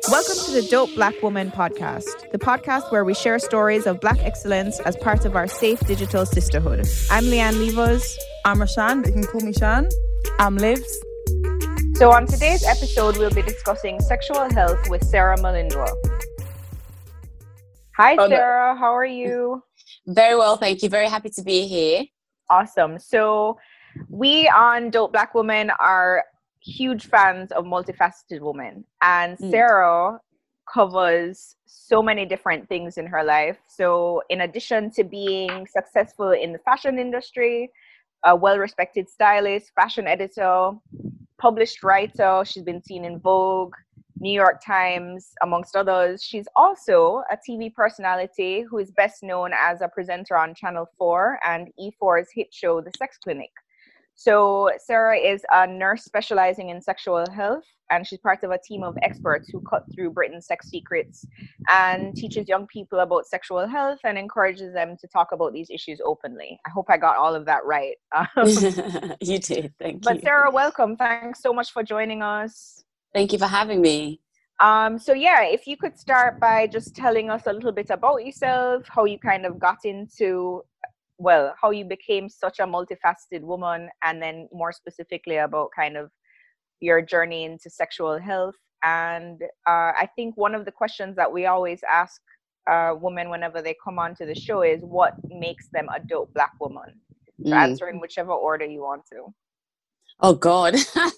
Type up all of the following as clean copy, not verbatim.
Welcome to the Dope Black Woman podcast, the podcast where we share stories of Black excellence as part of our safe digital sisterhood. I'm Leanne Levos. I'm Rashan. You can call me Shan. I'm Livs. So on today's episode, we'll be discussing sexual health with Sarah Mulindwa. Hi, Sarah. How are you? Very well, thank you. Very happy to be here. Awesome. So we on Dope Black Woman are huge fans of multifaceted women, and Sarah covers so many different things in her life. So in addition to being successful in the fashion industry, a well-respected stylist, fashion editor, published writer, she's been seen in Vogue, New York Times, amongst others. She's also a TV personality who is best known as a presenter on Channel 4 and E4's hit show, The Sex Clinic. So Sarah is a nurse specializing in sexual health, and she's part of a team of experts who cut through Britain's sex secrets and teaches young people about sexual health and encourages them to talk about these issues openly. I hope I got all of that right. You did, thank you. But Sarah, welcome. Thanks so much for joining us. Thank you for having me. So yeah, if you could start by just telling us a little bit about yourself, how you kind of got into, well, how you became such a multifaceted woman, and then more specifically about kind of your journey into sexual health. And I think one of the questions that we always ask women whenever they come onto the show is what makes them a dope Black woman? So answer in whichever order you want to. Oh God,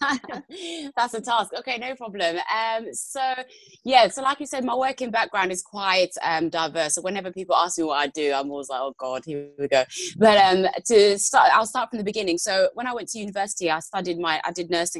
that's a task. Okay, no problem. So like you said, my working background is quite diverse. So whenever people ask me what I do, I'm always like, oh God, here we go. But I'll start from the beginning. So when I went to university, I did my nursing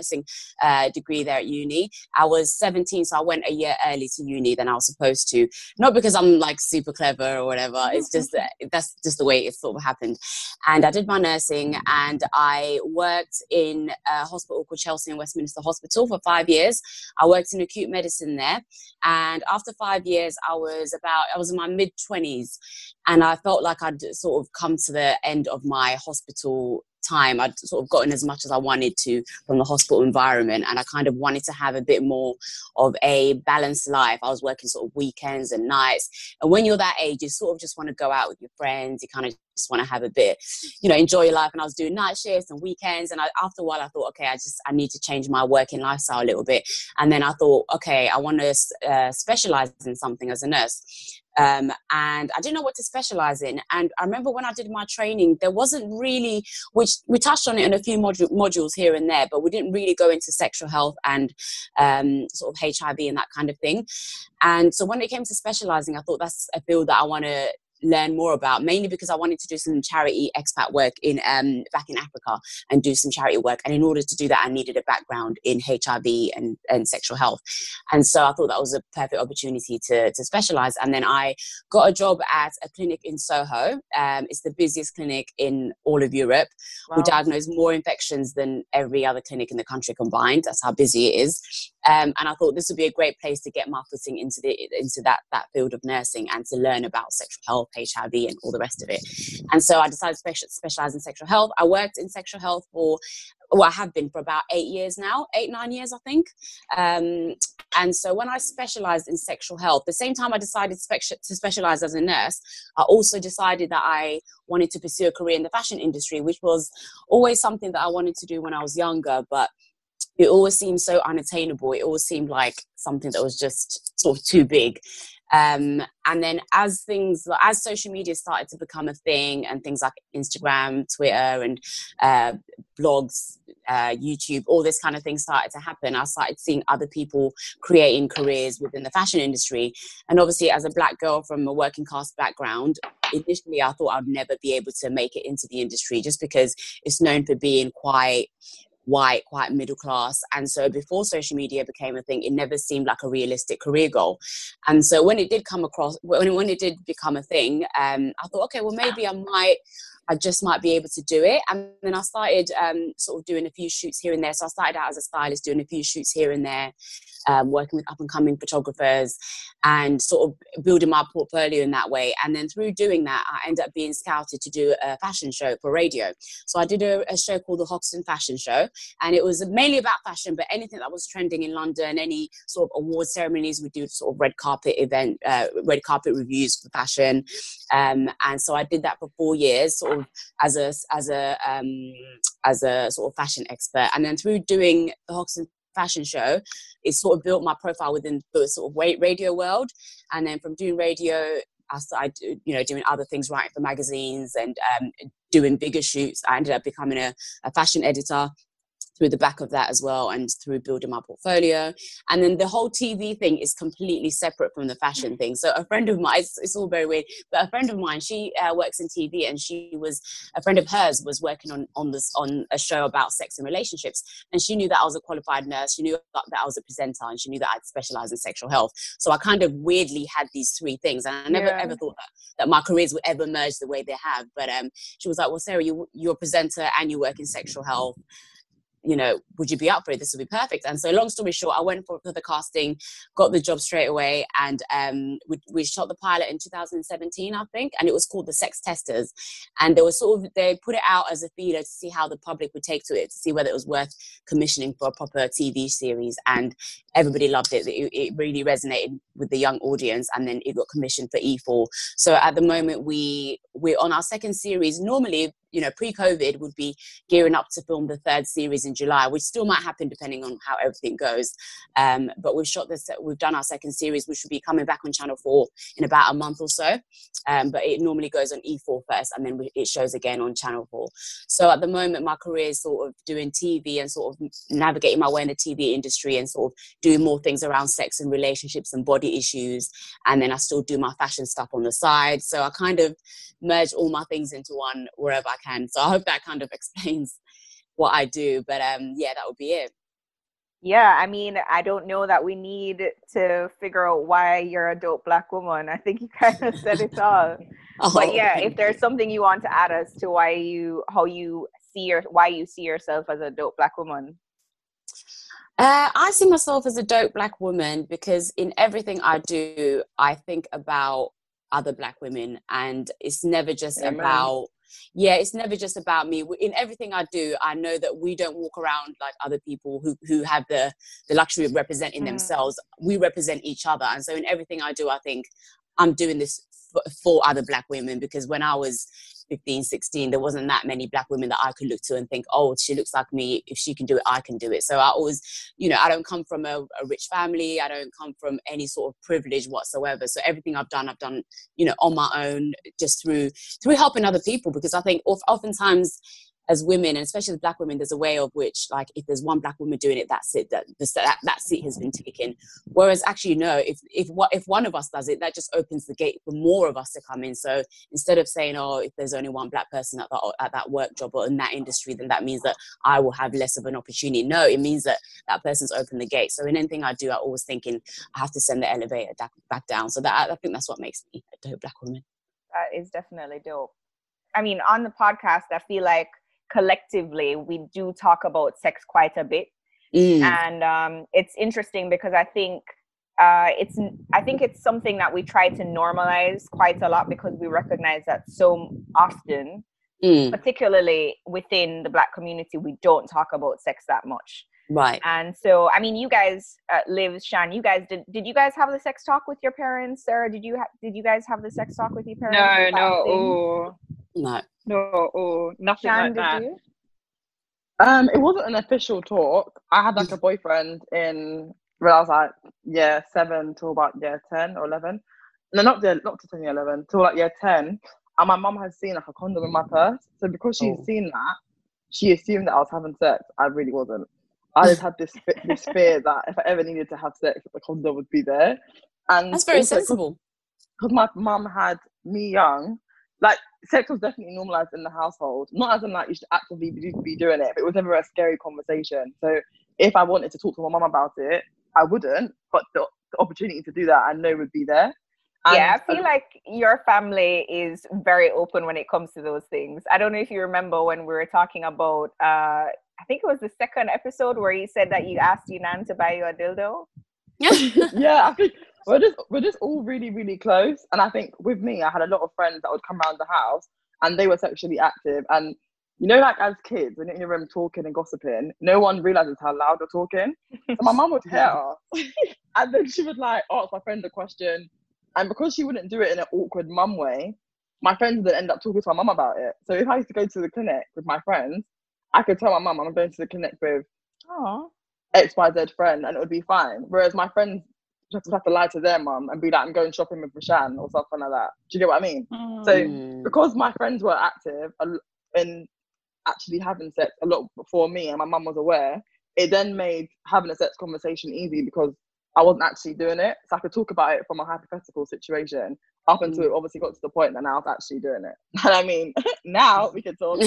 degree there at uni. I was 17, so I went a year early to uni than I was supposed to. Not because I'm like super clever or whatever. It's just that's just the way it sort of happened. And I did my nursing, and I worked in a hospital called Chelsea and Westminster Hospital for 5 years. I worked in acute medicine there, and after 5 years I was in my mid-20s, and I felt like I'd sort of come to the end of my hospital time. I'd sort of gotten as much as I wanted to from the hospital environment, and I kind of wanted to have a bit more of a balanced life. I was working sort of weekends and nights, and when you're that age, you sort of just want to go out with your friends. You kind of just want to have a bit, enjoy your life. And I was doing night shifts and weekends, and after a while I thought, okay, I need to change my working lifestyle a little bit. And then I thought, okay, I want to specialize in something as a nurse. And I didn't know what to specialize in. And I remember when I did my training, there wasn't really, which we touched on it in a few modules here and there, but we didn't really go into sexual health and sort of HIV and that kind of thing. And so when it came to specializing, I thought that's a field that I want to learn more about, mainly because I wanted to do some charity expat work in back in Africa and do some charity work. And in order to do that, I needed a background in HIV and sexual health. And so I thought that was a perfect opportunity to specialize. And then I got a job at a clinic in Soho. It's the busiest clinic in all of Europe. Wow. We diagnose more infections than every other clinic in the country combined. That's how busy it is. And I thought this would be a great place to get my footing into that field of nursing and to learn about sexual health, HIV, and all the rest of it. And so I decided to specialize in sexual health. I worked in sexual health I have been for about 9 years, I think. And so when I specialized in sexual health, the same time I decided to specialize as a nurse, I also decided that I wanted to pursue a career in the fashion industry, which was always something that I wanted to do when I was younger, but it always seemed so unattainable. It always seemed like something that was just sort of too big. And then as social media started to become a thing, and things like Instagram, Twitter, and blogs, YouTube, all this kind of thing started to happen, I started seeing other people creating careers within the fashion industry. And obviously, as a Black girl from a working class background, initially I thought I'd never be able to make it into the industry, just because it's known for being quite white, quite middle class. And so before social media became a thing, it never seemed like a realistic career goal. And so when it did become a thing, I thought, okay, well, maybe I I just might be able to do it. And then I started sort of doing a few shoots here and there. So I started out as a stylist, doing a few shoots here and there, working with up-and-coming photographers and sort of building my portfolio in that way. And then through doing that, I ended up being scouted to do a fashion show for radio. So I did a show called the Hoxton Fashion Show, and it was mainly about fashion, but anything that was trending in London, any sort of award ceremonies, we do sort of red carpet reviews for fashion. And so I did that for 4 years, sort of as a sort of fashion expert. And then through doing the Hoxton Fashion Show, it sort of built my profile within the sort of radio world. And then from doing radio, I started, doing other things, writing for magazines and doing bigger shoots. I ended up becoming a fashion editor through the back of that as well, and through building my portfolio. And then the whole TV thing is completely separate from the fashion thing. So a friend of mine, it's all very weird, but a friend of mine, she works in TV, and a friend of hers was working on a show about sex and relationships. And she knew that I was a qualified nurse. She knew that I was a presenter, and she knew that I'd specialize in sexual health. So I kind of weirdly had these three things. And I never ever thought that my careers would ever merge the way they have. But she was like, well, Sarah, you're a presenter and you work in sexual health. Would you be up for it? This would be perfect. And so long story short, I went for the casting, got the job straight away. And we shot the pilot in 2017, I think. And it was called The Sex Testers. And they put it out as a feeder to see how the public would take to it, to see whether it was worth commissioning for a proper TV series. And everybody loved it. It really resonated with the young audience. And then it got commissioned for E4. So at the moment, we're on our second series. Normally, pre-COVID would be gearing up to film the third series in July, which still might happen depending on how everything goes. But we've done our second series, which will be coming back on Channel 4 in about a month or so. But it normally goes on E4 first, and then it shows again on Channel 4. So at the moment, my career is sort of doing TV and sort of navigating my way in the TV industry and sort of doing more things around sex and relationships and body issues. And then I still do my fashion stuff on the side. So I kind of merge all my things into one wherever I can. So I hope that kind of explains what I do. But that would be it. Yeah, I mean, I don't know that we need to figure out why you're a dope Black woman. I think you kind of said it all. But yeah, if there's something you want to add as to why you see yourself as a dope Black woman. I see myself as a dope Black woman because in everything I do, I think about other Black women, and it's never just about me. In everything I do, I know that we don't walk around like other people who have the luxury of representing themselves. We represent each other. And so in everything I do, I think I'm doing this for other Black women, because when I was 15, 16, there wasn't that many Black women that I could look to and think, oh, she looks like me. If she can do it, I can do it. So I always, I don't come from a rich family. I don't come from any sort of privilege whatsoever. So everything I've done, on my own, just through helping other people, because I think oftentimes as women, and especially as Black women, there's a way of which, like, if there's one Black woman doing it, that's it, that seat has been taken. Whereas actually, no, if one of us does it, that just opens the gate for more of us to come in. So instead of saying, oh, if there's only one Black person at that work job or in that industry, then that means that I will have less of an opportunity. No, it means that person's opened the gate. So in anything I do, I always thinking I have to send the elevator back down. So I think that's what makes me a dope Black woman. That is definitely dope. I mean, on the podcast, I feel like collectively we do talk about sex quite a bit. And it's interesting because I think it's something that we try to normalize quite a lot, because we recognize that so often, particularly within the Black community, we don't talk about sex that much. Right. And so, I mean, you guys, Liv, Shan, you guys did you guys have the sex talk with your parents? Sarah, did you guys have the sex talk with your parents? No, nothing Shan, like that. you? It wasn't an official talk. I had like a boyfriend when I was like year 7 till about year 10 or 11. No, not to 10 year 11, till like year 10. And my mum had seen like a condom in my purse. So because she'd seen that, she assumed that I was having sex. I really wasn't. I just had this fear that if I ever needed to have sex, the condom would be there. And that's very sensible. Because my mum had me young, like, sex was definitely normalized in the household. Not as in like you should actively be doing it, but it was never a scary conversation. So if I wanted to talk to my mum about it, I wouldn't, but the opportunity to do that I know would be there. Yeah, And I feel like your family is very open when it comes to those things. I don't know if you remember when we were talking about, I think it was the second episode where you said that you asked your nan to buy you a dildo. yeah, I think we're just all really, really close. And I think with me, I had a lot of friends that would come around the house and they were sexually active. And you know, like as kids, when you're in your room talking and gossiping, no one realizes how loud you're talking. So my mum would hear us, and then she would like ask my friend a question. And because she wouldn't do it in an awkward mum way, my friends would end up talking to my mum about it. So if I used to go to the clinic with my friends, I could tell my mum I'm going to the clinic with Oh. XYZ friend and it would be fine. Whereas my friends just have to lie to their mum and be like, I'm going shopping with Rashan or something like that. Do you get what I mean? So because my friends were active in actually having sex a lot before me and my mum was aware, it then made having a sex conversation easy because I wasn't actually doing it. So I could talk about it from a hypothetical situation up until it obviously got to the point that now I was actually doing it. And I mean, now we can talk.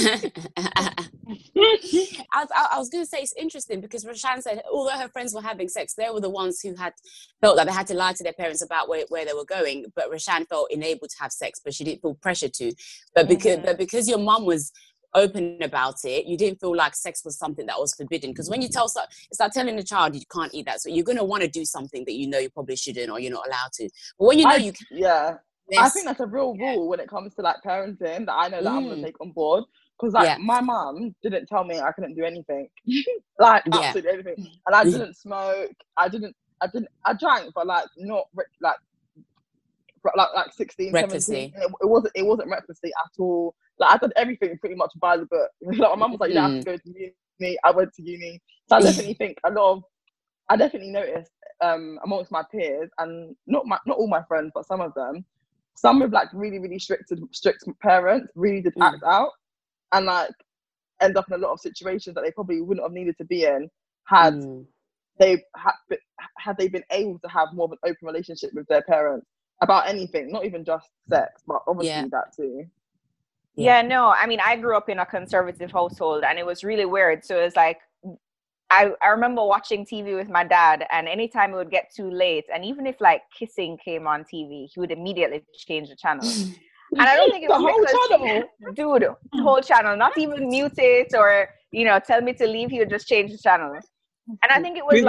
I was going to say it's interesting because Rashan said although her friends were having sex, they were the ones who had felt that they had to lie to their parents about where they were going. But Rashan felt enabled to have sex, but she didn't feel pressure to. But because your mum was open about it, you didn't feel like sex was something that was forbidden. Because when you it's like telling a child you can't eat that, so you're going to want to do something that you know you probably shouldn't or you're not allowed to. But when you know you can, yeah. I think that's a real rule when it comes to like parenting that I know that I'm going to take on board. Because like my mum didn't tell me I couldn't do anything, like absolutely anything, and I didn't smoke. I drank, but like not like 16, recklessly. 17. It wasn't recklessly at all. Like I did everything pretty much by the book. Like my mum was like, you don't have to go to uni. I went to uni, so I definitely think I definitely noticed amongst my peers and not all my friends, but some of them, some with like really, really strict parents really did act out and like end up in a lot of situations that they probably wouldn't have needed to be in had they been able to have more of an open relationship with their parents about anything, not even just sex, but obviously that too. Yeah, no, I mean, I grew up in a conservative household and it was really weird. So it's like, I remember watching TV with my dad, and anytime it would get too late, and even if like kissing came on TV, he would immediately change the channel. And I don't think it was the whole channel. Dude, the whole channel, not even mute it or, tell me to leave, he would just change the channel. And I think it was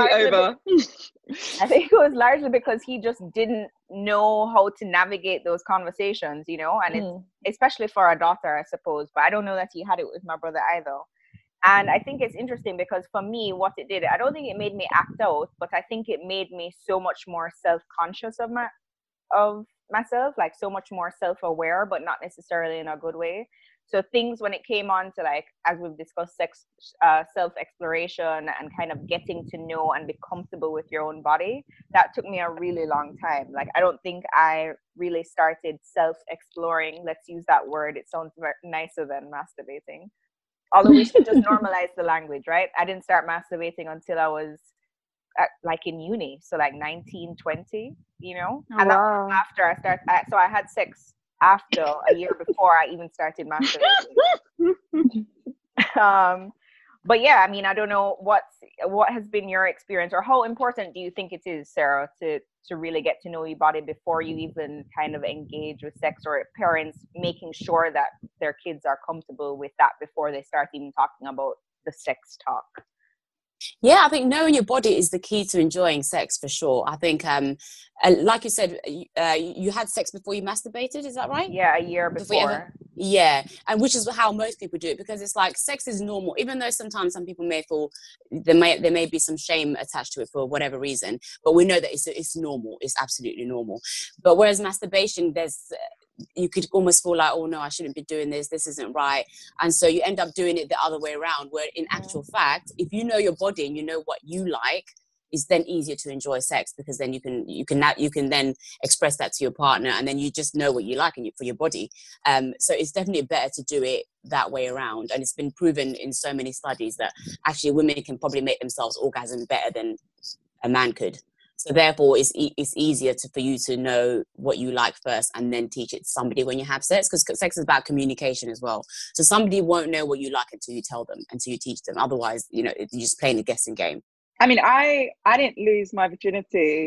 largely because he just didn't know how to navigate those conversations, and it's especially for a daughter, I suppose, but I don't know that he had it with my brother either. And I think it's interesting because for me, what it did, I don't think it made me act out, but I think it made me so much more self-conscious of myself, like so much more self-aware, but not necessarily in a good way. So things when it came on to like, as we've discussed, sex, self-exploration and kind of getting to know and be comfortable with your own body, that took me a really long time. Like, I don't think I really started self-exploring. Let's use that word. It sounds nicer than masturbating. Although we should just normalize the language, right? I didn't start masturbating until I was like in uni. So like 19, 20, and that was after I started. So I had sex after a year before I even started masturbating. But yeah, I mean, I don't know what has been your experience, or how important do you think it is, Sarah, to really get to know your body before you even kind of engage with sex, or parents making sure that their kids are comfortable with that before they start even talking about the sex talk? Yeah, I think knowing your body is the key to enjoying sex for sure. I think, like you said, you had sex before you masturbated, is that right? Yeah, a year before. Yeah, and which is how most people do it, because it's like sex is normal, even though sometimes some people may feel there may be some shame attached to it for whatever reason, but we know that it's normal, it's absolutely normal. But whereas masturbation, you could almost feel like, oh no, I shouldn't be doing this isn't right, and so you end up doing it the other way around, where in actual fact, if you know your body and you know what you like, it's then easier to enjoy sex, because then you can then express that to your partner, and then you just know what you like for your body. So it's definitely better to do it that way around, and it's been proven in so many studies that actually women can probably make themselves orgasm better than a man could. So therefore, it's easier for you to know what you like first and then teach it to somebody when you have sex, because sex is about communication as well. So somebody won't know what you like until you tell them, until you teach them. Otherwise, you're just playing a guessing game. I mean, I didn't lose my virginity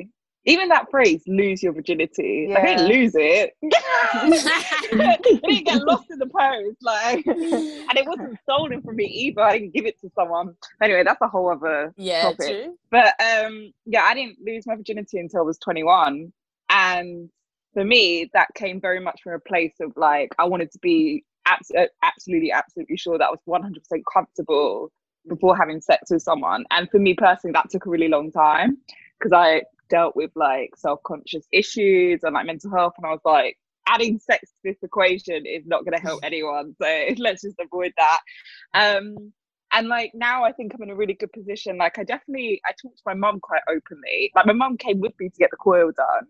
even that phrase, lose your virginity. Yeah. I didn't lose it. I didn't get lost in the post, like, and it wasn't stolen from me either. I didn't give it to someone. Anyway, that's a whole other topic. True. But yeah, I didn't lose my virginity until I was 21, and for me, that came very much from a place of like, I wanted to be absolutely sure that I was 100% comfortable before having sex with someone. And for me personally, that took a really long time because I dealt with like self-conscious issues and like mental health, and I was like, adding sex to this equation is not going to help anyone, so let's just avoid that. And like now I think I'm in a really good position. Like I talk to my mum quite openly. Like my mum came with me to get the coil done.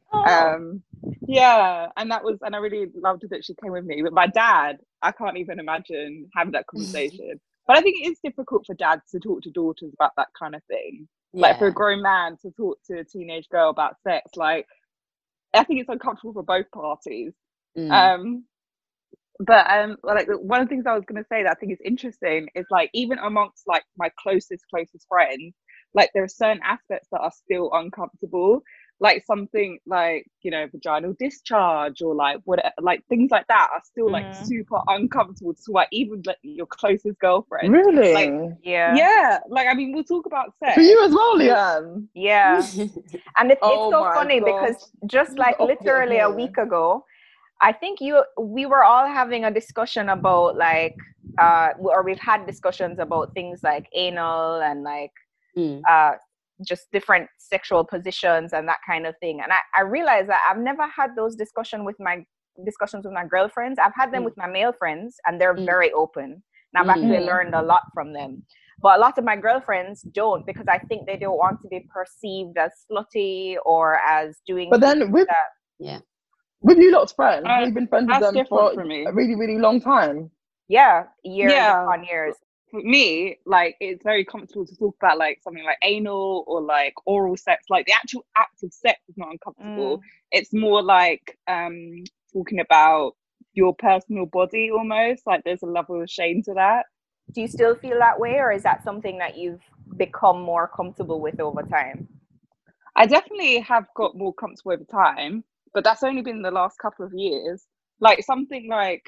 Yeah, and I really loved that she came with me. But my dad, I can't even imagine having that conversation. But I think it is difficult for dads to talk to daughters about that kind of thing. Yeah. Like for a grown man to talk to a teenage girl about sex, like I think it's uncomfortable for both parties. But like one of the things I was going to say that I think is interesting is like even amongst like my closest friends, like there are certain aspects that are still uncomfortable, like something like, you know, vaginal discharge or like whatever, like things like that are still like super uncomfortable to like even like your closest girlfriend. Really? Like, yeah. Like I mean, we'll talk about sex. For you as well, Leanne. Yeah. And it's so funny because just like literally a week ago, I think we were all having a discussion about like, or we've had discussions about things like anal and like, just different sexual positions and that kind of thing. And I realized that I've never had those discussions with my girlfriends. I've had them with my male friends, and they're very open. And I've actually learned a lot from them. But a lot of my girlfriends don't, because I think they don't want to be perceived as slutty or as doing. But then with you lot's friends, we've been friends with them for a really, really long time. Yeah, years upon years. For me, like it's very comfortable to talk about like something like anal or like oral sex. Like the actual act of sex is not uncomfortable. It's more like talking about your personal body almost. Like there's a level of shame to that. Do you still feel that way, or is that something that you've become more comfortable with over time? I definitely have got more comfortable over time, but that's only been the last couple of years. Like something like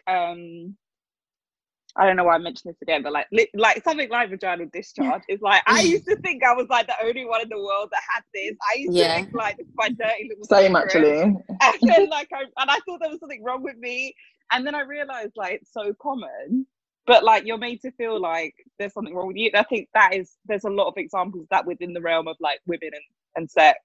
I don't know why I mentioned this again, but like something like vaginal discharge is like, I used to think I was like the only one in the world that had this. I used to think like this is my dirty little Same secret. actually. And then like I thought there was something wrong with me, and then I realized like it's so common, but like you're made to feel like there's something wrong with you. And I think there's a lot of examples of that within the realm of like women and sex.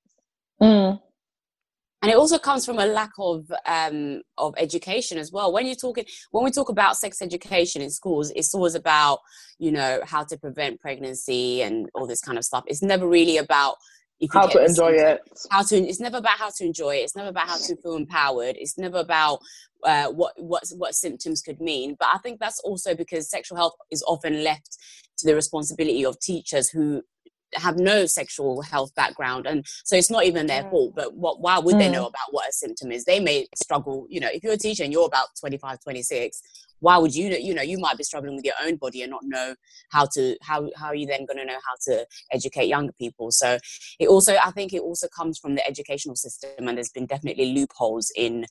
And it also comes from a lack of education as well. When we talk about sex education in schools, it's always about, you know, how to prevent pregnancy and all this kind of stuff. It's never really about how to enjoy it. It's never about how to enjoy it. It's never about how to feel empowered. It's never about what symptoms could mean. But I think that's also because sexual health is often left to the responsibility of teachers who have no sexual health background, and so it's not even their fault. But why would they know about what a symptom is? They may struggle, you know, if you're a teacher and you're about 25, 26, why would you might be struggling with your own body and not know how are you then going to know how to educate younger people? So I think it also comes from the educational system, and there's been definitely loopholes in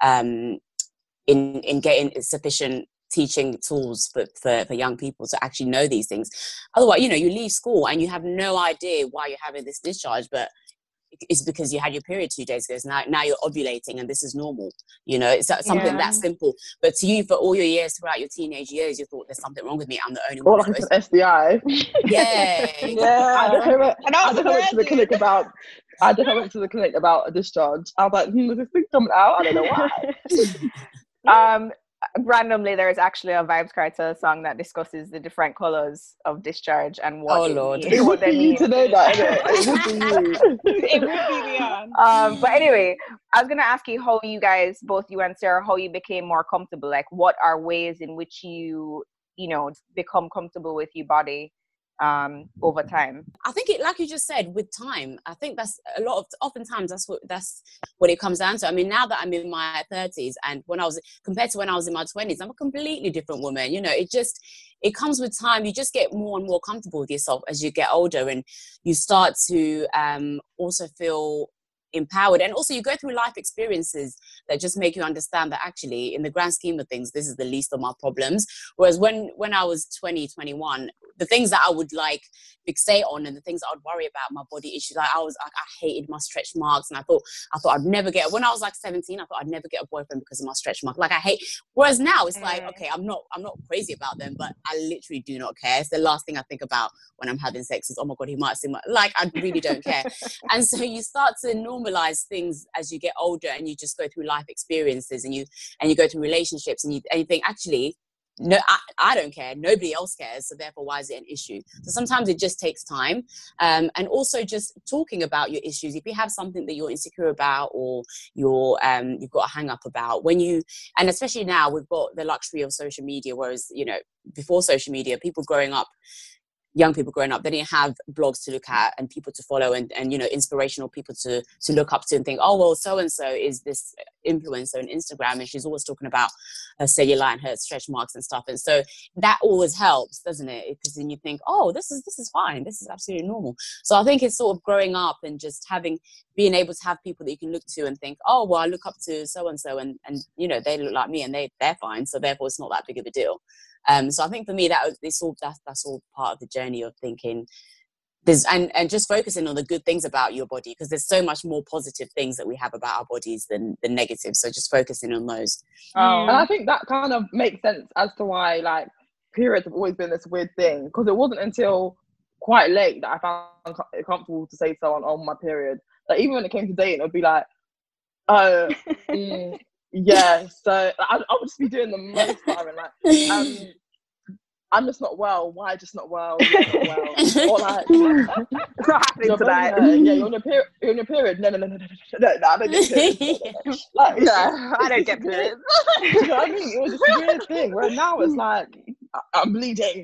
getting sufficient teaching tools for young people to actually know these things. Otherwise, you know, you leave school and you have no idea why you're having this discharge, but it's because you had your period 2 days ago. So now you're ovulating and this is normal. You know, it's something that simple. But to you, for all your years throughout your teenage years, you thought there's something wrong with me. I'm the only one. Or like an SDI. Yeah. I just went to the clinic about a discharge. I was like, there's this thing coming out. I don't know why. Randomly, there's actually a Vybz Kartel song that discusses the different colors of discharge and what what they mean. To know that, it would be Leanne. But anyway, I was gonna ask you how you guys, both you and Sarah, how you became more comfortable. Like, what are ways in which you become comfortable with your body over time? I think it, like you just said, with time. I think oftentimes that's what it comes down to. I mean, now that I'm in my 30s, and compared to when I was in my 20s, I'm a completely different woman. You know, it comes with time. You just get more and more comfortable with yourself as you get older, and you start to also feel empowered. And also you go through life experiences that just make you understand that actually in the grand scheme of things, this is the least of my problems. Whereas when I was 20, 21, the things that I would like fixate on and the things I would worry about, my body issues, I hated my stretch marks, and I thought I'd never get, when I was like 17, I thought I'd never get a boyfriend because of my stretch mark. Like I hate, whereas now it's like, okay, I'm not crazy about them, but I literally do not care. It's the last thing I think about when I'm having sex is, oh my God, he might see my, like, I really don't care. And so you start to normalize things as you get older, and you just go through life experiences, and you go through relationships, and you think, actually, no, I don't care. Nobody else cares. So therefore, why is it an issue? So sometimes it just takes time. And also just talking about your issues. If you have something that you're insecure about, or you've got a hang up about, and especially now we've got the luxury of social media, whereas, before social media, young people growing up, they didn't have blogs to look at and people to follow and inspirational people to look up to and think, oh, well, so-and-so is this influencer on Instagram and she's always talking about her cellulite and her stretch marks and stuff. And so that always helps, doesn't it? Because then you think, oh, this is fine. This is absolutely normal. So I think it's sort of growing up and just being able to have people that you can look to and think, oh, well, I look up to so-and-so and they look like me and they're fine. So therefore it's not that big of a deal. So I think for me that's all part of the journey of thinking there's and just focusing on the good things about your body, because there's so much more positive things that we have about our bodies than negative. So just focusing on those. And I think that kind of makes sense as to why like periods have always been this weird thing, because it wasn't until quite late that I found it comfortable to say to someone, oh, my period. Like even when it came to dating, it would be like, yeah, so I would just be doing the most firing, like, I'm just not well. Why just not well? You're not well. Or like, it's not happening tonight. Yeah, you're on your period. No, I don't get periods. Like, yeah, I don't get periods. You know what I mean? It was just a weird thing. Where now it's like, I'm bleeding.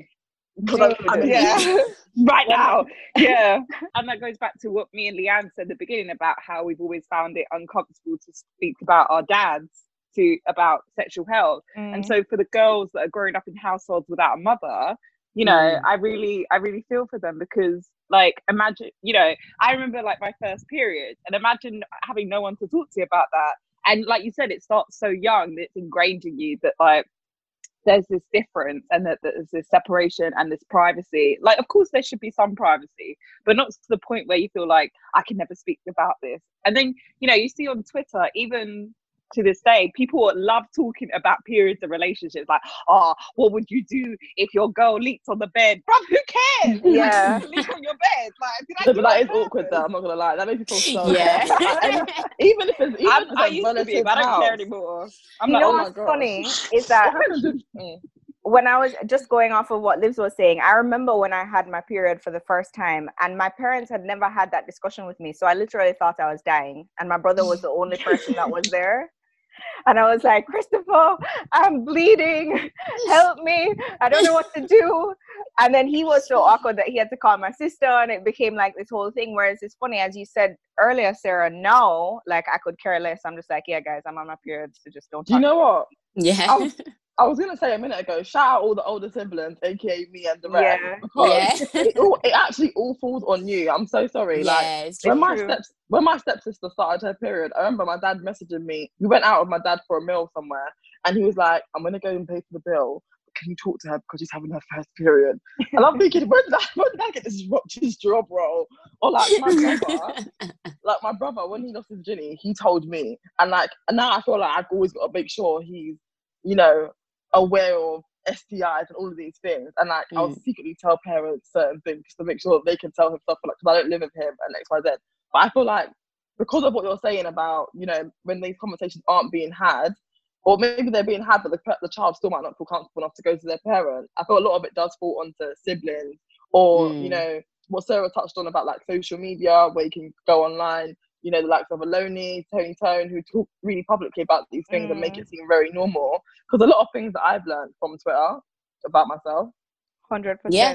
Yeah, right now. Yeah, and that goes back to what me and Leanne said at the beginning about how we've always found it uncomfortable to speak about our dads about sexual health. And so for the girls that are growing up in households without a mother, I really feel for them, because like imagine, I remember like my first period, and imagine having no one to talk to you about that. And like you said, it starts so young that it's ingrained in you that like there's this difference and that there's this separation and this privacy. Like, of course, there should be some privacy, but not to the point where you feel like I can never speak about this. And then, you see on Twitter, even to this day, people love talking about periods and relationships. Like, oh, what would you do if your girl leaked on the bed? Bro, who cares? Yeah. Leak on your bed. Like, but that is awkward though, I'm not gonna lie. That makes me feel so yeah. even if it's I used to be, but I don't care anymore. I'm like, what's funny is that when I was just going off of what Livs was saying, I remember when I had my period for the first time, and my parents had never had that discussion with me. So I literally thought I was dying, and my brother was the only person that was there. And I was like, Christopher, I'm bleeding. Help me. I don't know what to do. And then he was so awkward that he had to call my sister, and it became like this whole thing. Whereas it's funny, as you said earlier, Sarah, now, like I could care less. I'm just like, yeah, guys, I'm on my period, so just don't talk. Do you know what? Yeah. I was going to say a minute ago, shout out all the older siblings, aka me and the rest. Yeah. Because it actually all falls on you. I'm so sorry. Yeah, like when my stepsister started her period, I remember my dad messaging me. We went out with my dad for a meal somewhere, and he was like, I'm going to go and pay for the bill. Can you talk to her because she's having her first period? And I'm thinking, when did I get this job role? Or like my brother, when he lost his virginity, he told me. And now I feel like I've always got to make sure he's, aware of STIs and all of these things, and like I'll secretly tell parents certain things to make sure that they can tell him stuff, like, because I don't live with him and XYZ. But I feel like because of what you're saying about when these conversations aren't being had, or maybe they're being had but the child still might not feel comfortable enough to go to their parent, I feel a lot of it does fall onto siblings, or what Sarah touched on about like social media, where you can go online, the likes of Aloni, Tony Tone, who talk really publicly about these things and make it seem very normal. Because a lot of things that I've learned from Twitter about myself. 100%. Yeah.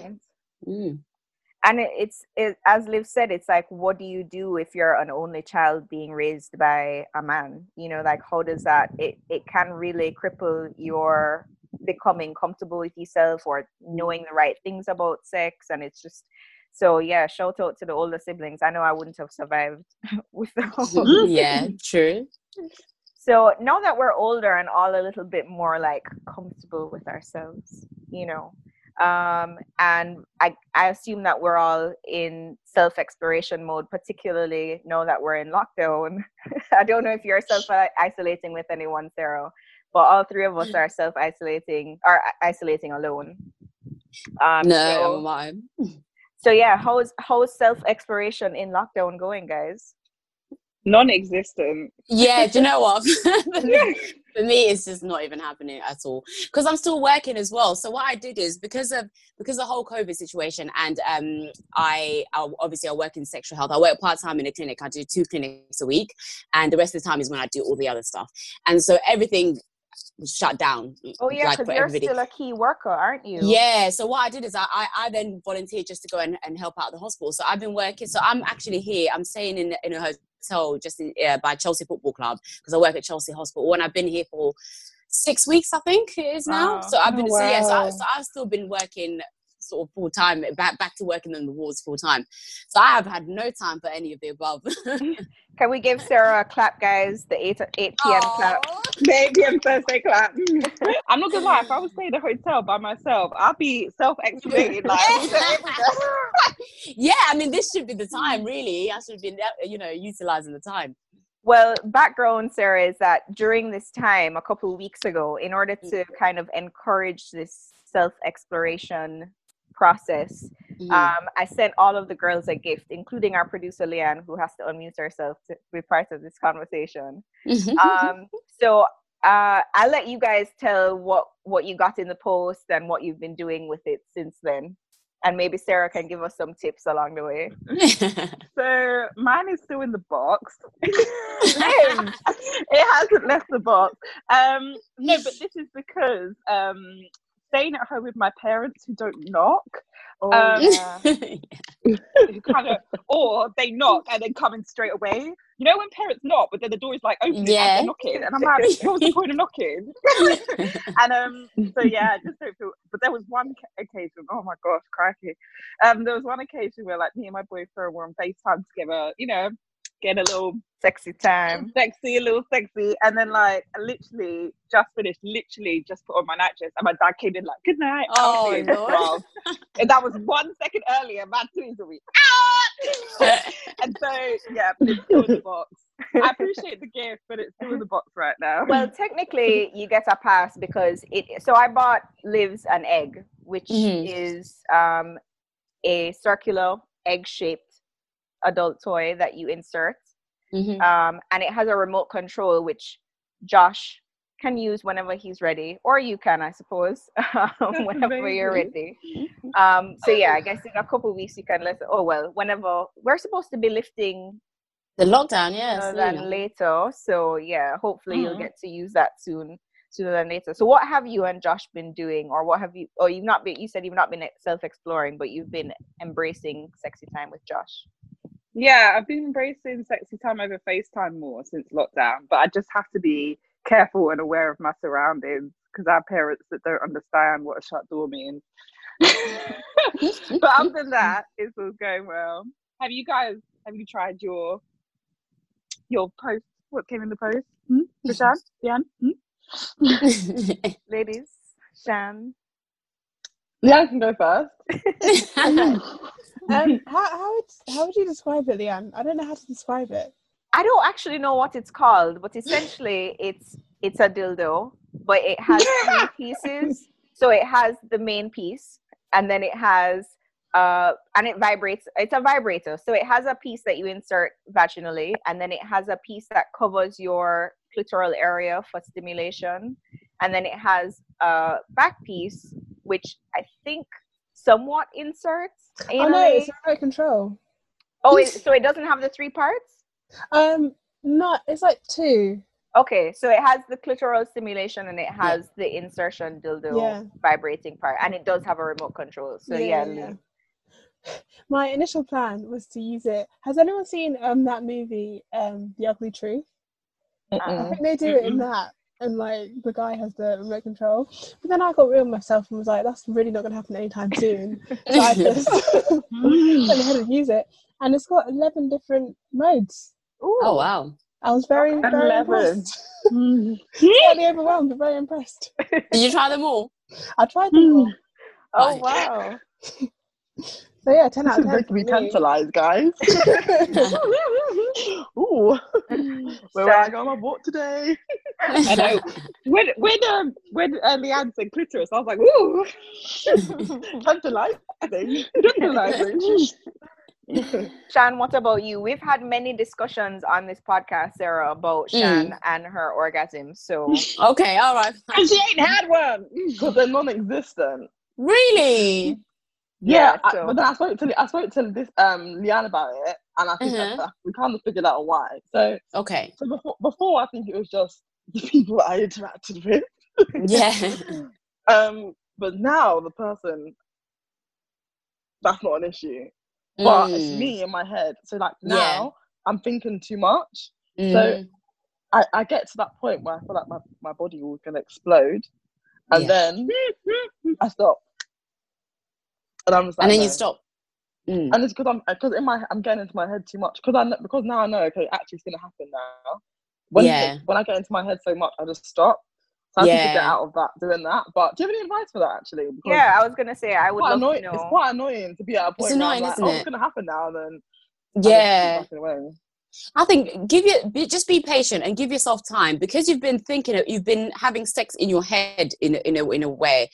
And it's as Liv said, it's like, what do you do if you're an only child being raised by a man? Like, how does that, it can really cripple your becoming comfortable with yourself or knowing the right things about sex. And it's just, So yeah, shout out to the older siblings. I know I wouldn't have survived without. Yeah, true. So now that we're older and all a little bit more like comfortable with ourselves, you know, and I assume that we're all in self-exploration mode, particularly now that we're in lockdown. I don't know if you're self-isolating with anyone, Sarah, but all three of us are self-isolating or isolating alone. No, I'm mine. So yeah, how's self-exploration in lockdown going, guys? Non-existent. Yeah, do you know what? For me, it's just not even happening at all because I'm still working as well. So what I did is because of the whole COVID situation, and I obviously I work in sexual health. I work part-time in a clinic. I do 2 clinics a week, and the rest of the time is when I do all the other stuff. And so everything was shut down. Oh yeah, because you're still a key worker, aren't you? Yeah. So what I did is I then volunteered just to go and help out the hospital. So I've been working. So I'm actually here. I'm staying in a hotel just by Chelsea Football Club because I work at Chelsea Hospital, and I've been here for 6 weeks, I think it is now. So I've been so I've still been working sort of full time, back to working on the wards full time. So I have had no time for any of the above. Can we give Sarah a clap, guys? The 8 p.m. clap. The 8 p.m. Thursday clap. I'm not gonna lie, if I was staying in a hotel by myself, I'd be self-explorating. Like, yeah, I mean, this should be the time, really. I should be, utilizing the time. Well, background, Sarah, is that during this time, a couple of weeks ago, in order to kind of encourage this self-exploration process, I sent all of the girls a gift, including our producer Leanne, who has to unmute herself to be part of this conversation. So I'll let you guys tell what you got in the post and what you've been doing with it since then, and maybe Sarah can give us some tips along the way. So mine is still in the box. It hasn't left the box. No, but this is because staying at home with my parents who don't knock. Who kind of, or they knock and then come in straight away. You know when parents knock, but then the door is like open and they're knocking, and I'm like, what's the point of knocking? And so yeah, I just don't feel. But there was one occasion. Oh my gosh, crikey! There was one occasion where like me and my boyfriend were on FaceTime together. You know, getting a little sexy time, a little sexy, and then like I literally just finished, just put on my night dress, and my dad came in like, "Good night." Oh Lord! And that was 1 second earlier. Man, twins will be and so yeah, but it's still in the box. I appreciate the gift, but it's still in the box right now. Well, technically, you get a pass because So I bought Liv's an egg, which is a circular egg-shaped adult toy that you insert, and it has a remote control which Josh can use whenever he's ready, or you can, I suppose, whenever you're ready. So yeah, I guess in a couple of weeks you can whenever we're supposed to be lifting the lockdown, than later. So yeah, hopefully you'll get to use that sooner than later. So what have you and Josh been doing, or what have you? Or you've not been? You said you've not been self-exploring, but you've been embracing sexy time with Josh. Yeah, I've been embracing sexy time over FaceTime more since lockdown, but I just have to be careful and aware of my surroundings because our parents that don't understand what a shut door means. But other than that, it's all going well. Have you tried your post? What came in the post? Rashan? Leanne? Ladies, Shan. Leanne can go first. How would you describe it, Leanne? I don't know how to describe it. I don't actually know what it's called, but essentially it's a dildo, but it has 3 pieces. So it has the main piece, and then it has and it vibrates. It's a vibrator. So it has a piece that you insert vaginally, and then it has a piece that covers your clitoral area for stimulation, and then it has a back piece which I think somewhat inserts anally. Oh no, it's a remote control. Oh, so it doesn't have the 3 parts? No, it's like 2. Okay, so it has the clitoral stimulation and it has the insertion dildo vibrating part, and it does have a remote control. So yeah. My initial plan was to use it. Has anyone seen that movie, The Ugly Truth? I think they do it in that. and like the guy has the remote control. But then I got real myself and was like, that's really not going to happen anytime soon. So I just went ahead and use it, and it's got 11 different modes. Ooh. Oh wow! I was very 11. impressed. Slightly overwhelmed, but very impressed. Did you try them all? I tried them all. Oh wow. So yeah, 10 This out is of 10. going to be for me. tantalised, guys. Ooh, where will I go on my walk today? I know. When Leanne said clitoris, I was like, "Ooh, Tantalising. Shan, what about you? We've had many discussions on this podcast, Sarah, about Shan and her orgasms. So Okay, all right. and she ain't had one." Because they're non-existent. Really? Yeah, so but then I spoke to this Leanne about it, and I think we kind of figured out why. So Okay. before I think it was just the people that I interacted with. Yeah. But now the person, that's not an issue. But it's me in my head. So like now I'm thinking too much. So I get to that point where I feel like my body was gonna explode, and then I stop. And I'm just like, and then no. you stop. And it's because I'm getting into my head too much because now I know, okay, actually it's gonna happen now. When I get into my head so much, I just stop. So I need to get out of that, doing that. But do you have any advice for that actually? Because yeah, I was gonna say I would love to know. It's quite annoying to be at a point where I'm like, oh, it's gonna happen now, and then yeah. I think just be patient and give yourself time, because you've been having sex in your head in a way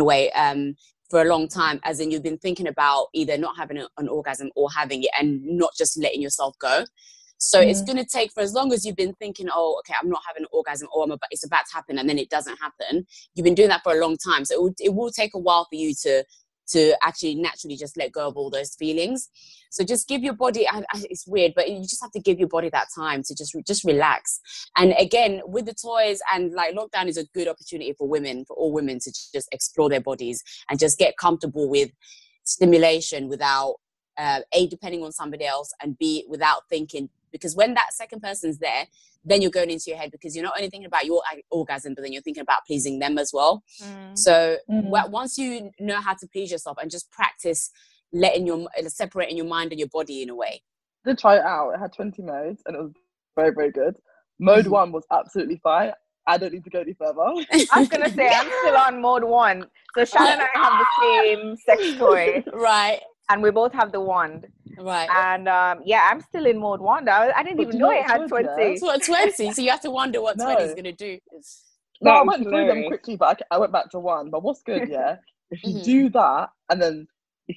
for a long time, as in you've been thinking about either not having an orgasm or having it and not just letting yourself go. So it's going to take, for as long as you've been thinking, oh, okay, I'm not having an orgasm, or it's about to happen, and then it doesn't happen. You've been doing that for a long time. So it will take a while for you to actually naturally just let go of all those feelings. So just give your body, it's weird, but you just have to give your body that time to just relax. And again, with the toys, and like lockdown is a good opportunity for all women to just explore their bodies and just get comfortable with stimulation without depending on somebody else, and without thinking, because when that second person's there, then you're going into your head, because you're not only thinking about your orgasm, but then you're thinking about pleasing them as well. So once you know how to please yourself, and just practice separating your mind and your body in a way. I did try it out. It had 20 modes, and it was very, very good. Mode 1 was absolutely fine. I don't need to go any further. I was gonna say I'm still on mode 1. So Shan and I have the same sex toy, right? And we both have the wand. Right. And I'm still in mode wand. I didn't even know it had 20. It's what 20. So you have to wonder what 20 is gonna do. No, I went through them quickly, but I went back to 1. But what's good, if you do that, and then and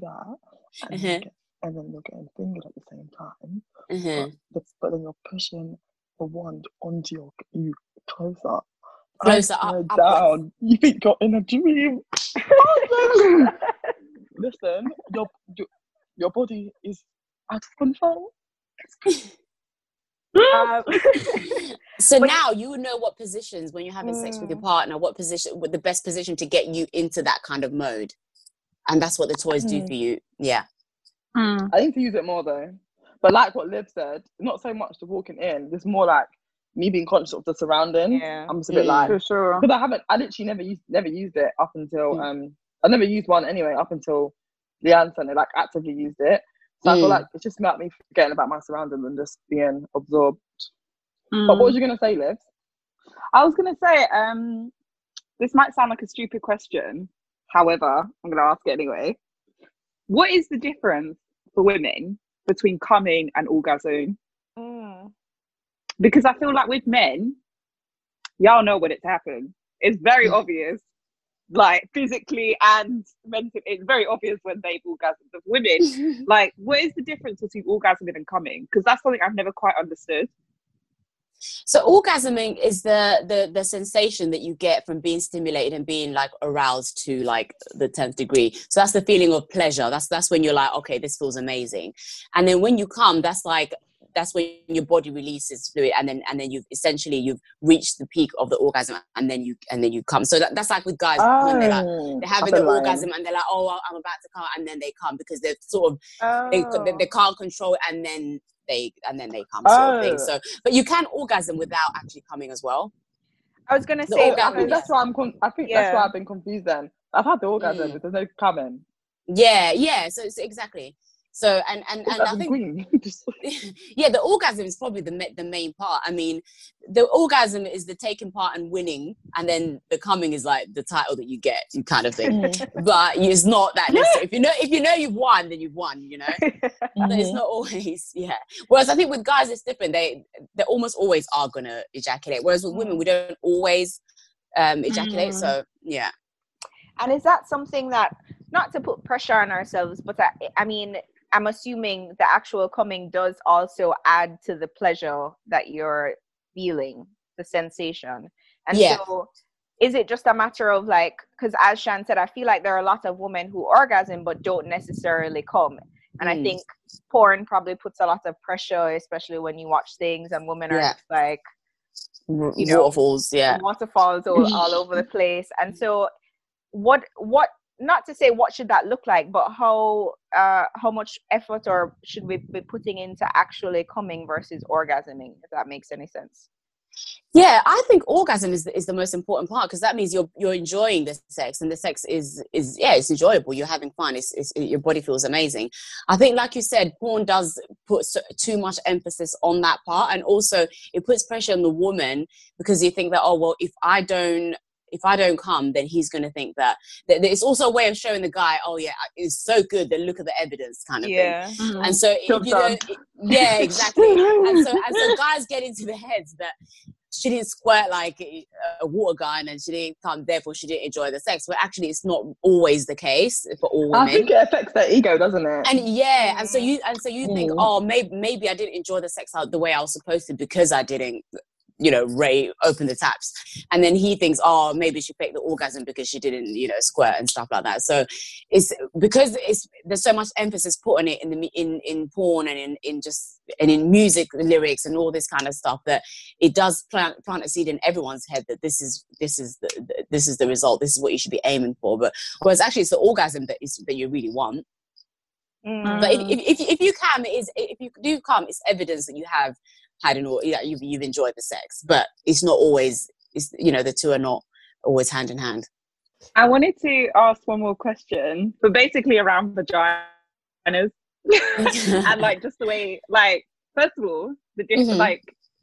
then you're getting fingered at the same time, but then you're pushing the wand onto you closer up, down. You think you're in a dream. Listen, your body is out of control. So now you know what positions, when you're having sex with your partner, what the best position to get you into that kind of mode, and that's what the toys do for you. I need to use it more though, but like what Liv said, not so much the walking in, just more like me being conscious of the surroundings. I'm just a bit like, for sure, because I literally never used it up until I never used one anyway up until Leanne sent it, like actively used it. So I feel like it's just about me forgetting about my surroundings and just being absorbed. But what was you going to say, Liv? I was going to say, this might sound like a stupid question. However, I'm going to ask it anyway. What is the difference for women between coming and orgasm? Because I feel like with men, y'all know when it's happened. It's very obvious. Like physically and mentally, it's very obvious when they've orgasmed. Of women, like, what is the difference between orgasming and coming? Because that's something I've never quite understood. So orgasming is the sensation that you get from being stimulated and being like aroused to like the 10th degree. So that's the feeling of pleasure. That's when you're like, okay, this feels amazing. And then when you come, that's when your body releases fluid, and then you've reached the peak of the orgasm, and then you come. So that's like with guys when they're having the orgasm and they're like, oh, I'm about to come, and then they come, because they're sort of they can't control it, and then they come, sort of thing. So, but you can orgasm without actually coming as well. I was gonna The say, orgasm, I think that's why I think that's why I've been confused. Then I've had the orgasm, but there's no coming. Yeah. So it's exactly. So and I think Queen. yeah, the orgasm is probably the main part. I mean, the orgasm is the taking part and winning, and then the coming is like the title that you get, kind of thing. But it's not that necessary. If you know you've won, then you've won. You know, so it's not always Whereas I think with guys it's different. They almost always are gonna ejaculate. Whereas with women we don't always ejaculate. So yeah. And is that something that, not to put pressure on ourselves, but I mean, I'm assuming the actual coming does also add to the pleasure that you're feeling, the sensation. And so is it just a matter of like, because as Shan said, I feel like there are a lot of women who orgasm but don't necessarily come. And I think porn probably puts a lot of pressure, especially when you watch things and women are just like, you know, waterfalls all over the place. And so what not to say what should that look like, but how much effort or should we be putting into actually coming versus orgasming, if that makes any sense? Yeah, I think orgasm is the most important part, because that means you're enjoying the sex, and the sex is it's enjoyable. You're having fun. It's your body feels amazing. I think, like you said, porn does put too much emphasis on that part, and also it puts pressure on the woman, because you think that, oh well, if I don't come, then he's going to think that it's also a way of showing the guy, oh yeah, it's so good, then look at the evidence, kind of thing. And so if you don't, exactly. and so guys get into the heads that she didn't squirt like a water gun, and she didn't come, therefore she didn't enjoy the sex. But actually it's not always the case for all women. I think it affects their ego, doesn't it? And and so you think, oh, maybe I didn't enjoy the sex out the way I was supposed to, because I didn't, Ray open the taps. And then he thinks, oh, maybe she faked the orgasm because she didn't, squirt and stuff like that. So it's because there's so much emphasis put on it in porn and in music lyrics and all this kind of stuff, that it does plant a seed in everyone's head that this is the result. This is what you should be aiming for. But whereas actually it's the orgasm that you really want. But if you do come, it's evidence that you have had you've enjoyed the sex, but it's not always. The two are not always hand in hand. I wanted to ask one more question, but basically around vaginas and like just the way, like, first of all, the difference, like,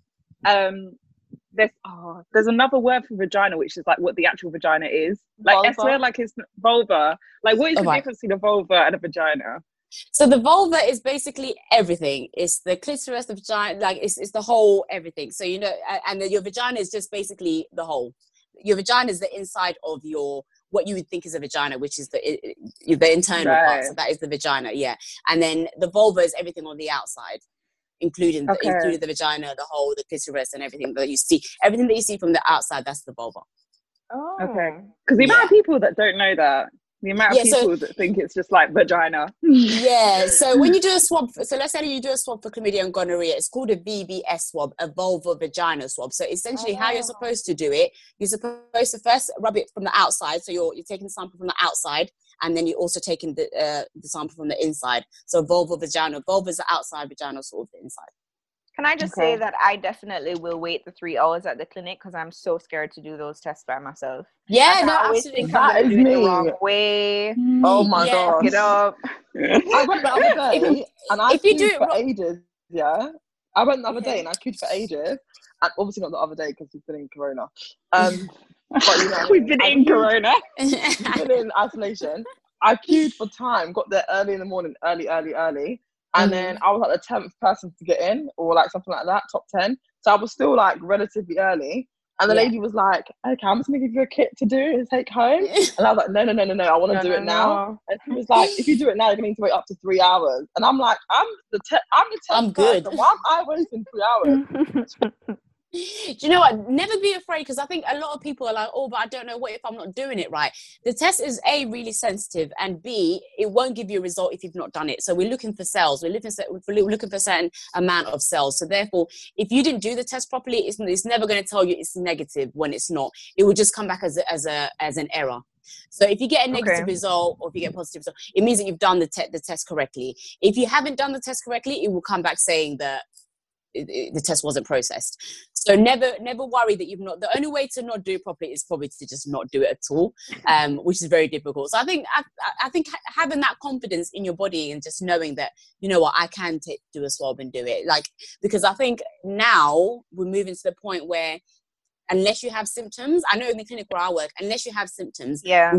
there's another word for vagina, which is like what the actual vagina is. Like, vulva. I swear, like, it's vulva. Like, what is the difference between a vulva and a vagina? So the vulva is basically everything. It's the clitoris, the vagina, like it's the whole everything. So, and your vagina is just basically the whole. Your vagina is the inside of what you would think is a vagina, which is the internal part. So that is the vagina, yeah. And then the vulva is everything on the outside, including the vagina, the whole, the clitoris, and everything that you see. Everything that you see from the outside, that's the vulva. Oh. Okay. Because the amount of people that don't know that. The amount of people that think it's just like vagina. Yeah, so when you do a swab, so let's say you do a swab for chlamydia and gonorrhea, it's called a VVS swab, a vulva vagina swab. So essentially how you're supposed to do it, you're supposed to first rub it from the outside. So you're taking the sample from the outside, and then you're also taking the sample from the inside. So vulva vagina, vulva is the outside, vagina sort of the inside. Can I just say that I definitely will wait the 3 hours at the clinic, because I'm so scared to do those tests by myself. Yeah, I always think I'm doing it the wrong way. Oh my god! Get up. I went the other day, and I queued for ages. Yeah, I went the other day and I queued for ages, and obviously not the other day because we've been in Corona. But we've been in Corona. We've been in isolation. I queued for time, got there early in the morning, early. And then I was like the 10th person to get in, or like something like that, top 10. So I was still like relatively early. And the lady was like, okay, I'm just going to give you a kit to do and take home. And I was like, no, I want to do it now. And she was like, if you do it now, you're going to need to wait up to 3 hours. And I'm like, I'm good. Person. Why am I waiting 3 hours? Do you know what? Never be afraid, because I think a lot of people are like, oh, but I don't know what if I'm not doing it right. The test is A, really sensitive, and B, it won't give you a result if you've not done it. So we're looking for cells. We're looking for a certain amount of cells. So therefore, if you didn't do the test properly, it's never going to tell you it's negative when it's not. It will just come back as an error. So if you get a negative result, or if you get a positive result, it means that you've done the test correctly. If you haven't done the test correctly, it will come back saying that the test wasn't processed. So never worry that you've not. The only way to not do it properly is probably to just not do it at all, which is very difficult. So I think having that confidence in your body and just knowing that, you know what, I can do a swab and do it. Like, because I think now we're moving to the point where, unless you have symptoms, I know in the clinic where I work, unless you have symptoms, yeah,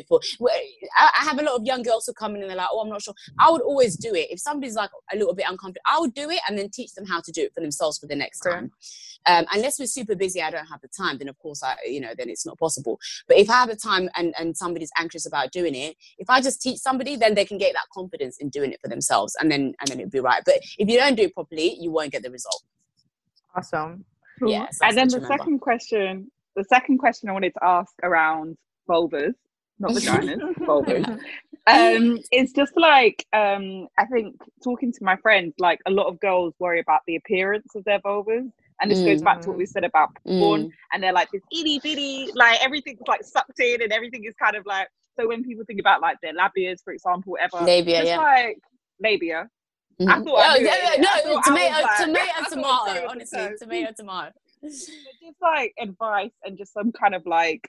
I have a lot of young girls who come in and they're like, oh, I'm not sure. I would always do it. If somebody's like a little bit uncomfortable, I would do it and then teach them how to do it for themselves for the next time. Unless we're super busy, I don't have the time, then of course, then it's not possible. But if I have the time and somebody's anxious about doing it, if I just teach somebody, then they can get that confidence in doing it for themselves, and then it'll be right. But if you don't do it properly, you won't get the result. Awesome. Yeah. And then the second question I wanted to ask around vulvas, not vaginas, vulvas, it's just like, I think talking to my friends, like a lot of girls worry about the appearance of their vulvas. And this goes back to what we said about porn, and they're like this itty bitty, like everything's like sucked in and everything is kind of like, so when people think about like their labias, for example, whatever, labia, like labia. Mm-hmm. I thought tomato, honestly, tomato. Just like advice and just some kind of like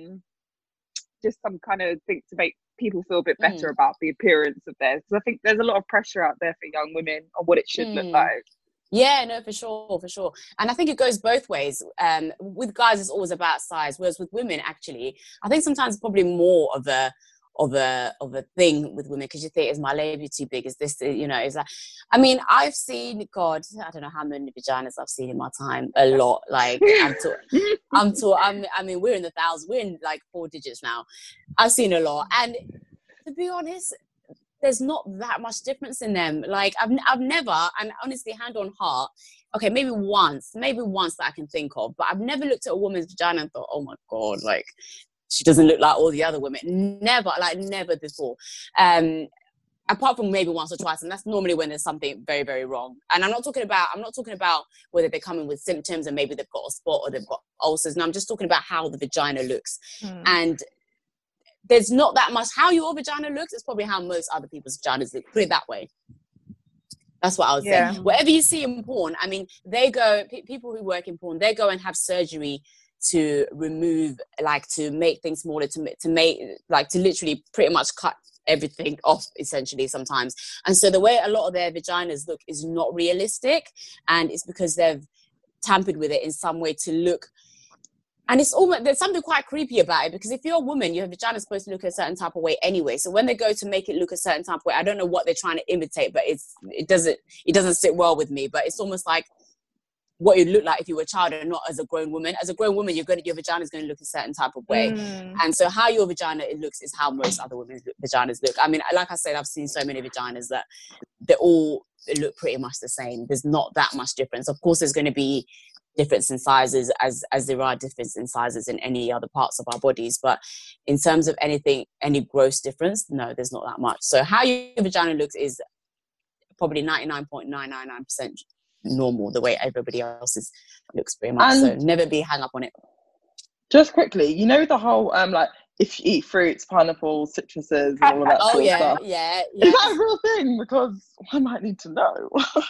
just some kind of thing to make people feel a bit better about the appearance of theirs, because I think there's a lot of pressure out there for young women on what it should look like. Yeah, no, for sure. And I think it goes both ways. With guys, it's always about size, whereas with women, actually, I think sometimes probably more of a thing with women, because you think, is my labia too big? Is this, is that? I mean, I've seen, God, I don't know how many vaginas I've seen in my time. A lot. Like, I mean, we're in the thousands. We're in like 4 digits now. I've seen a lot, and to be honest, there's not that much difference in them. Like, I've never, and honestly, hand on heart, okay, maybe once that I can think of, but I've never looked at a woman's vagina and thought, oh my God, like, she doesn't look like all the other women. Never before. Apart from maybe once or twice, and that's normally when there's something very, very wrong. And I'm not talking about whether they're coming with symptoms and maybe they've got a spot or they've got ulcers. No, I'm just talking about how the vagina looks. And there's not that much. How your vagina looks is probably how most other people's vaginas look. Put it that way. That's what I would say. Whatever you see in porn, I mean, people who work in porn, they go and have surgery to remove, like, to make things smaller, to make, like, to literally pretty much cut everything off, essentially, sometimes. And so the way a lot of their vaginas look is not realistic, and it's because they've tampered with it in some way to look. And it's almost, there's something quite creepy about it, because if you're a woman, your vagina is supposed to look a certain type of way anyway. So when they go to make it look a certain type of way, I don't know what they're trying to imitate, but it doesn't sit well with me. But it's almost like what it would look like if you were a child and not as a grown woman. As a grown woman, your vagina is going to look a certain type of way. And so how your vagina looks is how most other women's vaginas look. I mean, like I said, I've seen so many vaginas that they look pretty much the same. There's not that much difference. Of course, there's going to be difference in sizes as there are difference in sizes in any other parts of our bodies, but in terms of any gross difference, no, there's not that much. So how your vagina looks is probably 99.999% normal, the way everybody else's looks pretty much. So never be hung up on it. Just quickly, the whole like, if you eat fruits, pineapples, citruses, and all of that sort of stuff. Yeah. Is that a real thing? Because I might need to know.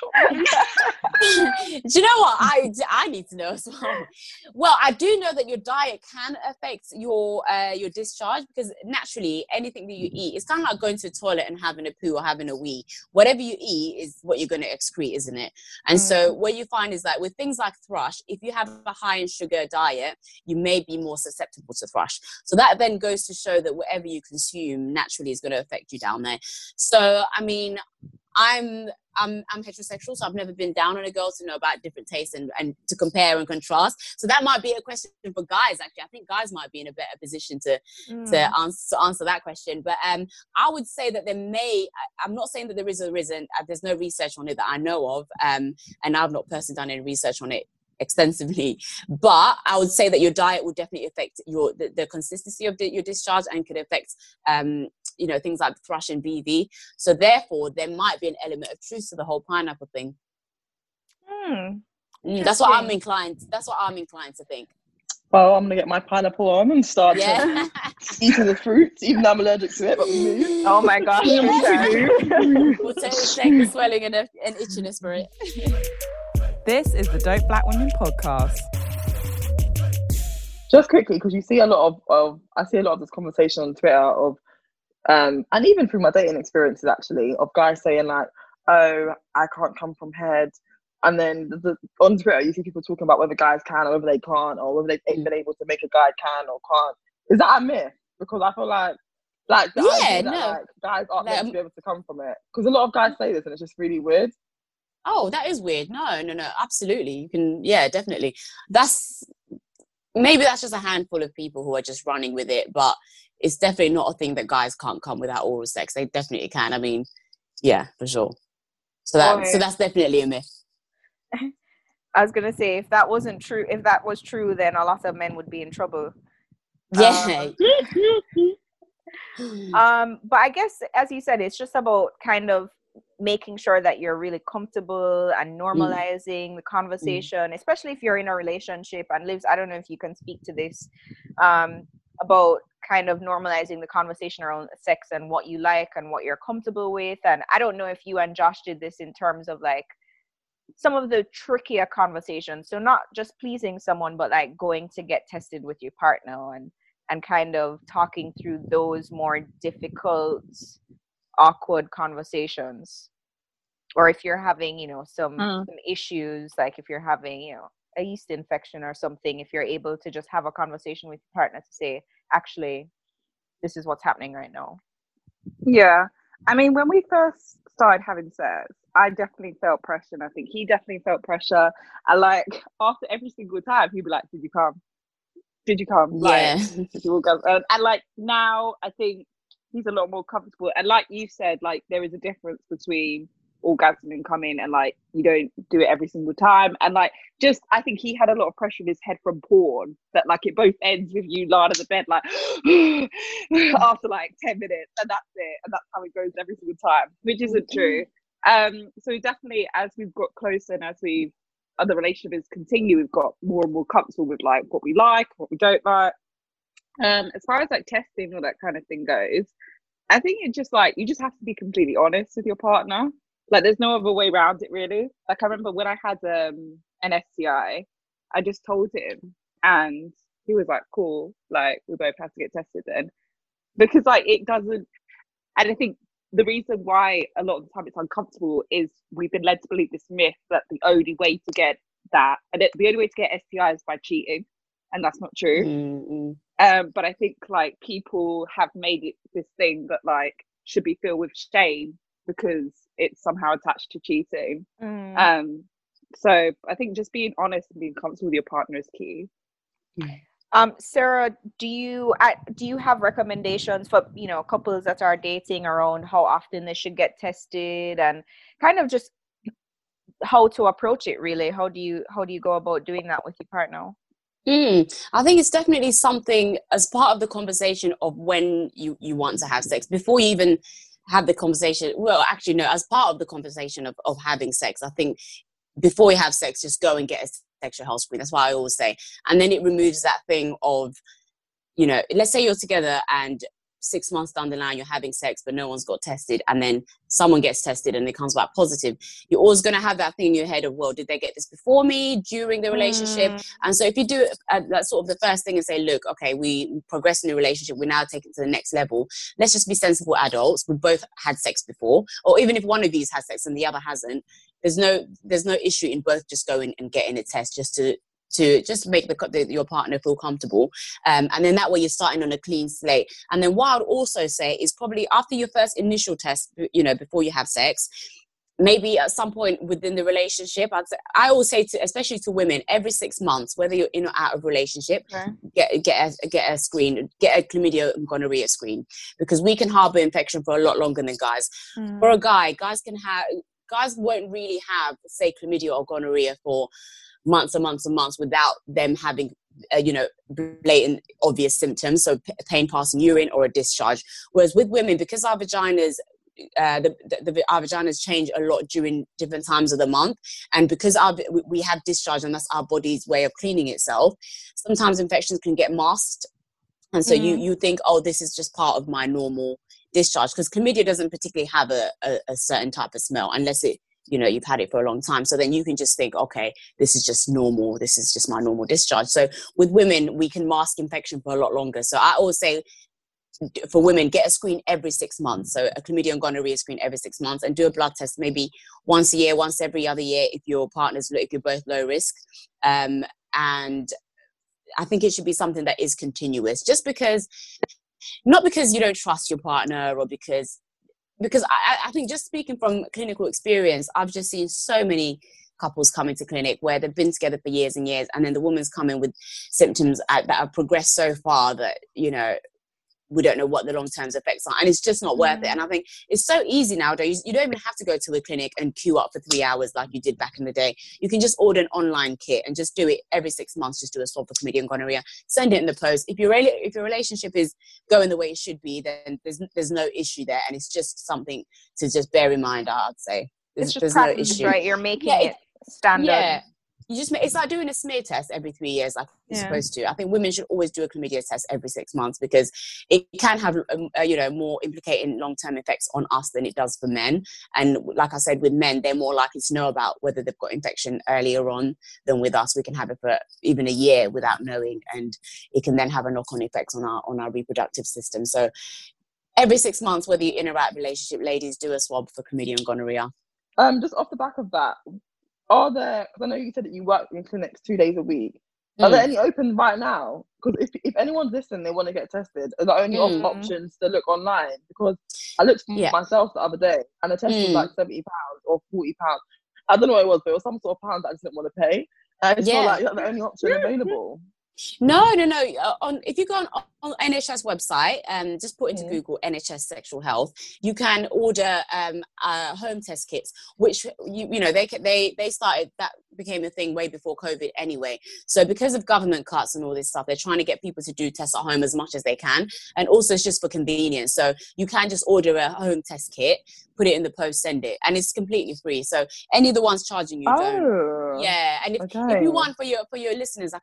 Do you know what? I need to know as well. Well, I do know that your diet can affect your discharge, because naturally anything that you eat, it's kind of like going to the toilet and having a poo or having a wee. Whatever you eat is what you're going to excrete, isn't it? And so what you find is that with things like thrush, if you have a high in sugar diet, you may be more susceptible to thrush. So that then goes to show that whatever you consume naturally is going to affect you down there. So I mean, I'm heterosexual, so I've never been down on a girl to know about different tastes and to compare and contrast. So that might be a question for guys, actually. I think guys might be in a better position to answer that question. But I would say that I'm not saying that there isn't, there's no research on it that I know of, and I've not personally done any research on it extensively, but I would say that your diet will definitely affect the consistency of your discharge, and could affect things like thrush and BV. So therefore there might be an element of truth to the whole pineapple thing. That's what I'm inclined to think. Well, I'm gonna get my pineapple on and start eating the fruits, even though I'm allergic to it, but we move. Oh my gosh. We'll take the swelling and itchiness for it. This is the Dope Black Women podcast. Just quickly, because you see a lot of I see a lot of this conversation on Twitter of and even through my dating experiences actually, of guys saying like, oh, I can't come from head. And then on Twitter you see people talking about whether guys can or whether they can't, or whether they've been able to make a guy can or can't. Is that a myth? Because I feel like the idea that like guys aren't meant to be able to come from it. Because a lot of guys say this and it's just really weird. Oh, that is weird. No, absolutely. You can, yeah, definitely. Maybe that's just a handful of people who are just running with it, but it's definitely not a thing that guys can't come without oral sex. They definitely can. I mean, yeah, for sure. So that's definitely a myth. I was gonna say, if that was true, then a lot of men would be in trouble. Yeah. But I guess, as you said, it's just about kind of making sure that you're really comfortable and normalizing the conversation, especially if you're in a relationship. And Liz, I don't know if you can speak to this, about kind of normalizing the conversation around sex and what you like and what you're comfortable with. And I don't know if you and Josh did this in terms of like some of the trickier conversations. So not just pleasing someone, but like going to get tested with your partner and kind of talking through those more difficult, awkward conversations. Or if you're having, some issues, like if you're having, a yeast infection or something, if you're able to just have a conversation with your partner to say, actually, this is what's happening right now. Yeah. I mean, when we first started having sex, I definitely felt pressure, and I think he definitely felt pressure. And like after every single time, he'd be like, "Did you come? Did you come?" Yeah. Like, did you all go? And like now, I think he's a lot more comfortable. And like you said, like there is a difference between orgasm and coming, and like you don't do it every single time. And like just, I think he had a lot of pressure in his head from porn that like it both ends with you lying on the bed like after like 10 minutes, and that's it, and that's how it goes every single time, which isn't true. So definitely as we've got closer and as the relationships continue, we've got more and more comfortable with like what we like, what we don't like. As far as like testing or that kind of thing goes, I think it's just like you just have to be completely honest with your partner. Like there's no other way around it really. Like I remember when I had an STI, I just told him and he was like, cool, like we both have to get tested then. Because like it doesn't, and I think the reason why a lot of the time it's uncomfortable is we've been led to believe this myth that the only way to get that, and the only way to get STI is by cheating, and that's not true. But I think like people have made it this thing that like should be filled with shame because it's somehow attached to cheating. So I think just being honest and being comfortable with your partner is key. Sarah, do you have recommendations for couples that are dating around how often they should get tested and kind of just how to approach it really? How do you go about doing that with your partner? I think it's definitely something as part of the conversation of when you want to have sex, before you even have the conversation. Well, actually, no, as part of the conversation of having sex, I think before you have sex, just go and get a sexual health screen. That's what I always say. And then it removes that thing of, let's say you're together and 6 months down the line, you're having sex, but no one's got tested. And then someone gets tested and it comes back positive. You're always going to have that thing in your head of, well, did they get this before me, during the relationship? And so if you do that's sort of the first thing and say, look, okay, we progress in the relationship. We now take it to the next level. Let's just be sensible adults. We both had sex before, or even if one of these has sex and the other hasn't, there's no issue in both just going and getting a test just to just make your partner feel comfortable. And then that way you're starting on a clean slate. And then what I would also say is probably after your first initial test, before you have sex, maybe at some point within the relationship, I always say especially to women, every 6 months, whether you're in or out of relationship, get a screen, get a chlamydia and gonorrhea screen, because we can harbor infection for a lot longer than guys. For a guy, guys won't really have, say, chlamydia or gonorrhea for months and months and months without them having, blatant, obvious symptoms. So pain passing urine or a discharge. Whereas with women, because our vaginas, our vaginas change a lot during different times of the month, and because we have discharge and that's our body's way of cleaning itself, sometimes infections can get masked. And so you think, oh, this is just part of my normal discharge, because chlamydia doesn't particularly have a certain type of smell unless it you've had it for a long time. So then you can just think, okay, this is just normal. This is just my normal discharge. So with women, we can mask infection for a lot longer. So I always say, for women, get a screen every 6 months. So a chlamydia and gonorrhea screen every 6 months, and do a blood test maybe once a year, once every other year if you're both low risk. And I think it should be something that is continuous, just because, not because you don't trust your partner, or because I think, just speaking from clinical experience, I've just seen so many couples come into clinic where they've been together for years and years, and then the woman's coming with symptoms that have progressed so far that, we don't know what the long-term effects are, and it's just not worth it. And I think it's so easy nowadays. You don't even have to go to a clinic and queue up for 3 hours like you did back in the day. You can just order an online kit and just do it every 6 months. Just do a swab for chlamydia and gonorrhea. Send it in the post. If your relationship is going the way it should be, then there's no issue there, and it's just something to just bear in mind. I'd say it's just there's practice, no issue. right? You're making it standard. Yeah. It's like doing a smear test every 3 years, like you're supposed to. I think women should always do a chlamydia test every 6 months, because it can have, more implicating long-term effects on us than it does for men. And like I said, with men, they're more likely to know about whether they've got infection earlier on than with us. We can have it for even a year without knowing, and it can then have a knock-on effect on our reproductive system. So every 6 months, whether you're in a right relationship, ladies, do a swab for chlamydia and gonorrhea. Just off the back of that, are there, because I know you said that you work in clinics 2 days a week, are there any open right now? Because if anyone's listening, they want to get tested, are the only options to look online? Because I looked for myself the other day, and the test was like £70 or £40. I don't know what it was, but it was some sort of pounds that I just didn't want to pay. And I just felt like that's the only option available. No. If you go on NHS website, just put into Google NHS sexual health, you can order home test kits, which they started, that became a thing way before COVID anyway. So because of government cuts and all this stuff, they're trying to get people to do tests at home as much as they can, and also it's just for convenience. So you can just order a home test kit, put it in the post, send it, and it's completely free. So any of the ones charging you don't. Yeah, and if you want, for your listeners, I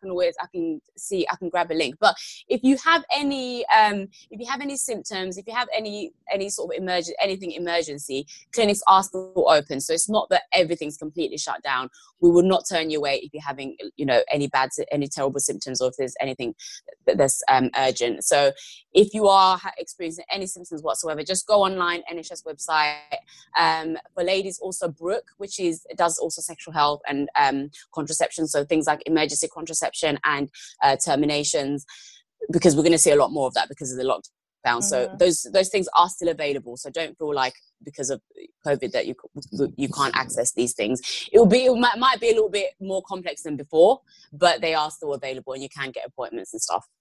can grab a link. But if you have any symptoms, if you have any sort of emergency, clinics are still open. So it's not that everything's completely shut down. We will not turn you away if you're having any terrible symptoms, or if there's anything that's urgent. So if you are experiencing any symptoms whatsoever, just go online, NHS website. For ladies, also Brooke, which does also sexual health and contraception, so things like emergency contraception and terminations, because we're going to see a lot more of that because of the lockdown. So those things are still available. So don't feel like because of COVID that you can't access these things. It might be a little bit more complex than before, but they are still available, and you can get appointments and stuff.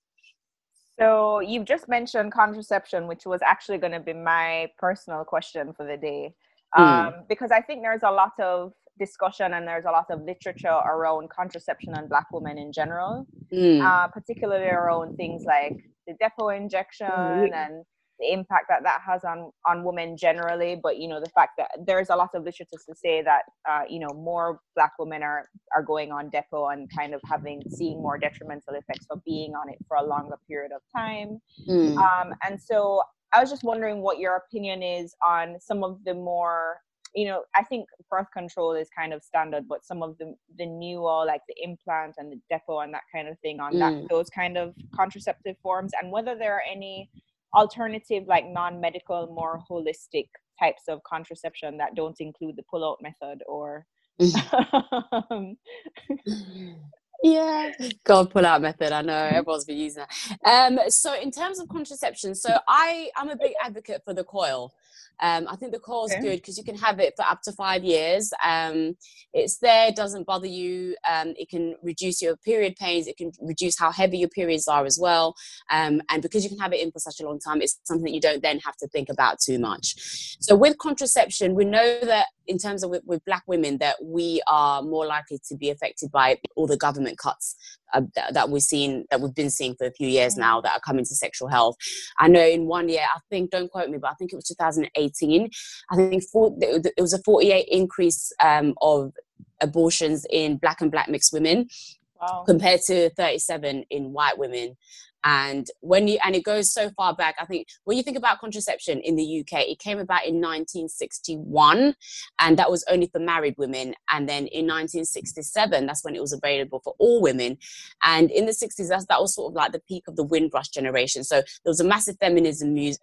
So you've just mentioned contraception, which was actually going to be my personal question for the day, because I think there's a lot of discussion and there's a lot of literature around contraception and Black women in general, particularly around things like the depot injection and the impact that has on women generally. But the fact that there's a lot of literature to say that more Black women are going on depot and kind of seeing more detrimental effects for being on it for a longer period of time. And so I was just wondering what your opinion is on some of the more, I think birth control is kind of standard, but some of the newer, like the implant and the depot and that kind of thing on those kind of contraceptive forms, and whether there are any alternative, like non-medical, more holistic types of contraception that don't include the pull-out method or pull-out method. I know everyone's been using that. So in terms of contraception, so I'm a big advocate for the coil. I think the coil is good because you can have it for up to 5 years. It's there, doesn't bother you. It can reduce your period pains. It can reduce how heavy your periods are as well. And because you can have it in for such a long time, it's something that you don't then have to think about too much. So with contraception, we know that in terms of with Black women, that we are more likely to be affected by all the government cuts that we've been seeing for a few years now that are coming to sexual health. I know in 1 year, I think, don't quote me, but I think it was 2018, I think it was a 48 increase of abortions in Black and Black mixed women, compared to 37 in white women. And it goes so far back. I think when you think about contraception in the UK, it came about in 1961, and that was only for married women. And then in 1967, that's when it was available for all women. And in the 60s, that was sort of like the peak of the Windrush generation. So there was a massive feminism movement